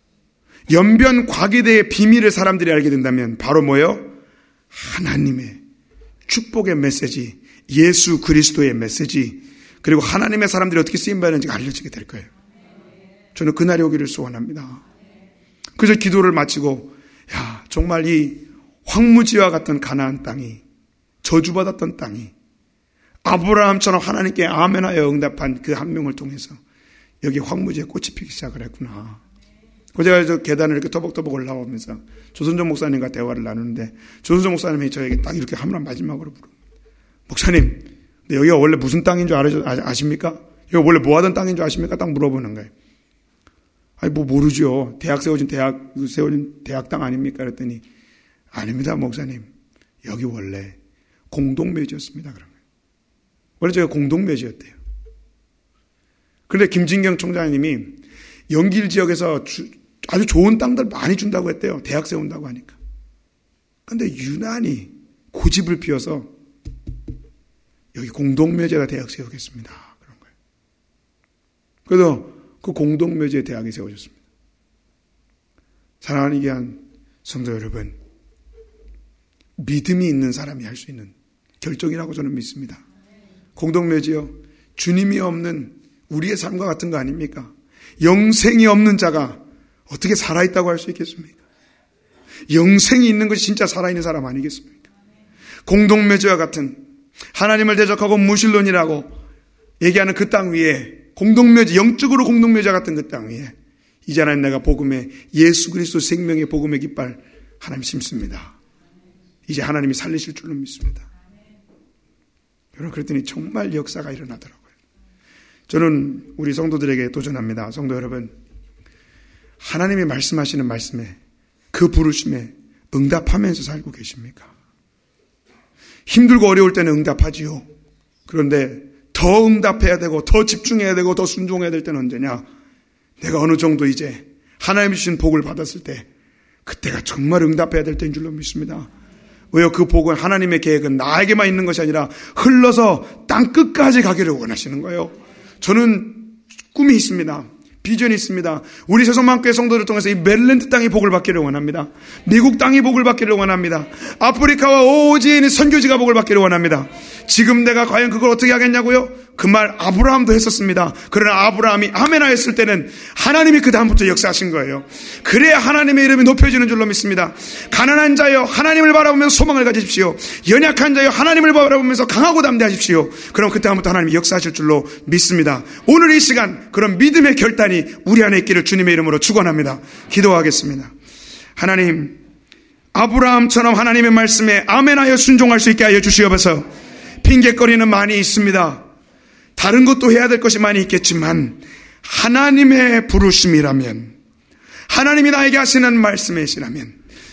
연변 과기대의 비밀을 사람들이 알게 된다면 바로 뭐예요? 하나님의 축복의 메시지, 예수 그리스도의 메시지, 그리고 하나님의 사람들이 어떻게 쓰임받는지가 알려지게 될 거예요. 저는 그날이 오기를 소원합니다. 그래서 기도를 마치고, 정말 이 황무지와 같던 가나안 땅이, 저주받았던 땅이 아브라함처럼 하나님께 아멘하여 응답한 그 한 명을 통해서 여기 황무지에 꽃이 피기 시작을 했구나. 제가 저 계단을 이렇게 터벅터벅 올라오면서 조선종 목사님과 대화를 나누는데, 조선종 목사님이 저에게 딱 이렇게 하면 마지막으로 물어봅니다. 목사님, 근데 여기가 원래 무슨 땅인 줄 아십니까? 여기가 원래 뭐 하던 땅인 줄 아십니까? 딱 물어보는 거예요. 아니, 모르죠. 세워진 대학 땅 아닙니까? 그랬더니, 아닙니다, 목사님. 여기 원래 공동묘지였습니다. 그러면. 원래 저희가 공동묘지였대요. 그런데 김진경 총장님이 영길 지역에서 아주 좋은 땅들 많이 준다고 했대요. 대학 세운다고 하니까. 그런데 유난히 고집을 피워서 여기 공동묘지에다 대학 세우겠습니다. 그런 거예요. 그래서 그 공동묘지에 대학이 세워졌습니다. 사랑하는 귀한 성도 여러분, 믿음이 있는 사람이 할 수 있는 결정이라고 저는 믿습니다. 공동묘지요, 주님이 없는 우리의 삶과 같은 거 아닙니까? 영생이 없는 자가 어떻게 살아있다고 할 수 있겠습니까? 영생이 있는 것이 진짜 살아있는 사람 아니겠습니까? 공동묘지와 같은 하나님을 대적하고 무신론이라고 얘기하는 그 땅 위에 공동묘지, 영적으로 공동묘지와 같은 그 땅 위에 이제 하나님 내가 복음의 예수 그리스도 생명의 복음의 깃발 하나님 심습니다. 이제 하나님이 살리실 줄로 믿습니다. 여러분, 그랬더니 정말 역사가 일어나더라고요. 저는 우리 성도들에게 도전합니다. 성도 여러분, 하나님이 말씀하시는 말씀에, 그 부르심에 응답하면서 살고 계십니까? 힘들고 어려울 때는 응답하지요. 그런데 더 응답해야 되고 더 집중해야 되고 더 순종해야 될 때는 언제냐? 내가 어느 정도 이제 하나님이 주신 복을 받았을 때, 그때가 정말 응답해야 될 때인 줄로 믿습니다. 왜요? 그 복은, 하나님의 계획은 나에게만 있는 것이 아니라 흘러서 땅 끝까지 가기를 원하시는 거예요. 저는 꿈이 있습니다. 비전이 있습니다. 우리 세성만교회 성도를 통해서 이 메릴랜드 땅이 복을 받기를 원합니다. 미국 땅이 복을 받기를 원합니다. 아프리카와 오지에 있는 선교지가 복을 받기를 원합니다. 지금 내가 과연 그걸 어떻게 하겠냐고요? 그 말 아브라함도 했었습니다. 그러나 아브라함이 아멘 하였을 때는 하나님이 그 다음부터 역사하신 거예요. 그래야 하나님의 이름이 높여지는 줄로 믿습니다. 가난한 자여, 하나님을 바라보면서 소망을 가지십시오. 연약한 자여, 하나님을 바라보면서 강하고 담대하십시오. 그럼 그 다음부터 하나님이 역사하실 줄로 믿습니다. 오늘 이 시간 그런 믿음의 결단이 우리 안에 있기를 주님의 이름으로 축원합니다. 기도하겠습니다. 하나님, 아브라함처럼 하나님의 말씀에 아멘하여 순종할 수 있게 하여 주시옵소서. 핑계거리는 많이 있습니다. 다른 것도 해야 될 것이 많이 있겠지만 하나님의 부르심이라면, 하나님이 나에게 하시는 말씀이시라면,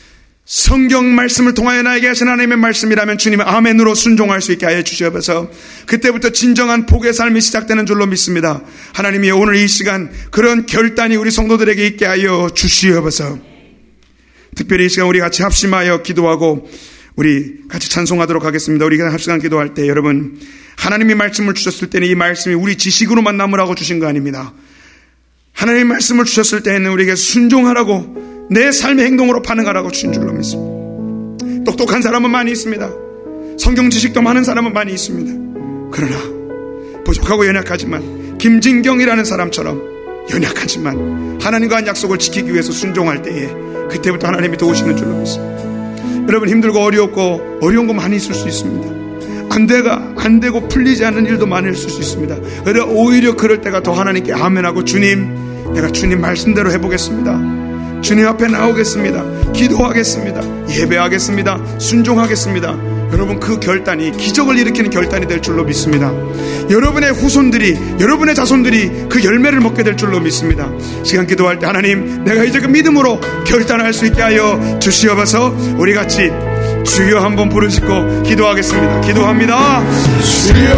성경 말씀을 통하여 나에게 하신 하나님의 말씀이라면 주님의 아멘으로 순종할 수 있게 하여 주시옵소서. 그때부터 진정한 복의 삶이 시작되는 줄로 믿습니다. 하나님이 오늘 이 시간 그런 결단이 우리 성도들에게 있게 하여 주시옵소서. 특별히 이 시간 우리 같이 합심하여 기도하고 우리 같이 찬송하도록 하겠습니다. 우리가 합시간 기도할 때 여러분, 하나님이 말씀을 주셨을 때는 이 말씀이 우리 지식으로만 남으라고 주신 거 아닙니다. 하나님이 말씀을 주셨을 때에는 우리에게 순종하라고, 내 삶의 행동으로 반응하라고 주신 줄로 믿습니다. 똑똑한 사람은 많이 있습니다. 성경 지식도 많은 사람은 많이 있습니다. 그러나 부족하고 연약하지만 김진경이라는 사람처럼 연약하지만 하나님과 한 약속을 지키기 위해서 순종할 때에 그때부터 하나님이 도우시는 줄로 믿습니다. 여러분, 힘들고 어려웠고 어려운 거 많이 있을 수 있습니다. 안 되고 풀리지 않는 일도 많을 수 있습니다. 그러나 오히려 그럴 때가 더 하나님께 아멘하고, 주님, 내가 주님 말씀대로 해보겠습니다. 주님 앞에 나오겠습니다. 기도하겠습니다. 예배하겠습니다. 순종하겠습니다. 여러분, 그 결단이 기적을 일으키는 결단이 될 줄로 믿습니다. 여러분의 후손들이, 여러분의 자손들이 그 열매를 먹게 될 줄로 믿습니다. 시간 기도할 때 하나님, 내가 이제 그 믿음으로 결단할 수 있게 하여 주시옵소서. 우리 같이 주여 한번 부르시고 기도하겠습니다. 기도합니다. 주여.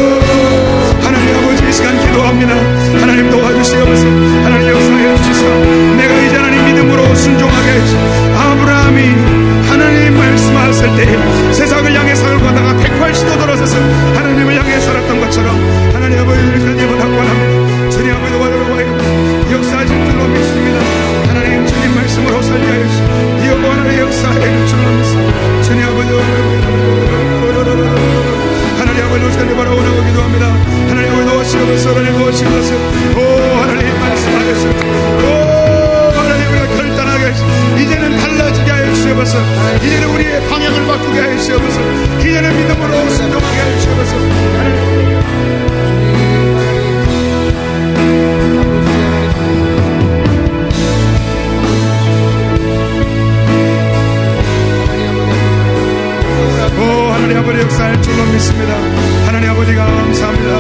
하나님 아버지, 이 시간 기도합니다. 하나님 도와주시옵소서. 하나님 역사해 주시옵소서. 내가 이제 하나님 믿음으로 순종하게 해주시옵소서. 아브라함이 하나님 말씀하셨을 때 세상을 향해 살고 가다가 180도 돌아서서 하나님을 향해 살았던 것처럼 하나님 아버지, 우리까지 원합니다. 주님 아버지 도와주시옵소서. 역사하실 줄로 믿습니다. 하나님 주님 말씀으로 살게 하여 주시옵소서. 이어고 하나님 역사해 줄 줄로 믿습니다. 주님 아버지, 하나님 아버지 우리를 바라보고 기도합니다. 하나님 아버지 도와주시옵소서. 하나님 도와주시옵소서. 오 하나님 말씀하셨소. 오 하나님, 우리가 결단하게 하시옵소서. 이제는 달라지게 하여 주시옵소서. 이제는 우리의 방향을 바꾸게 하여 주시옵소서. 이제는 믿음으로 순종하게 하여 주시옵소서. 하나님 아버지 역사할 줄로 믿습니다. 하나님 아버지가 감사합니다.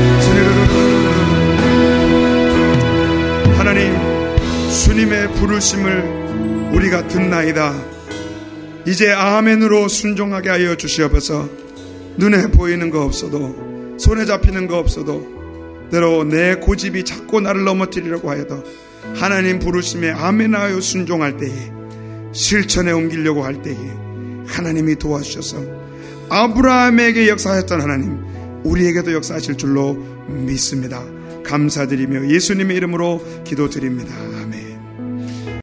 하나님, 주님의 부르심을 우리가 듣나이다. 이제 아멘으로 순종하게 하여 주시옵소서. 눈에 보이는 거 없어도, 손에 잡히는 거 없어도, 때로 내 고집이 자꾸 나를 넘어뜨리려고 하여도 하나님 부르심에 아멘하여 순종할 때에, 실천에 옮기려고 할 때에 하나님이 도와주셔서 아브라함에게 역사하셨던 하나님, 우리에게도 역사하실 줄로 믿습니다. 감사드리며 예수님의 이름으로 기도드립니다. 아멘.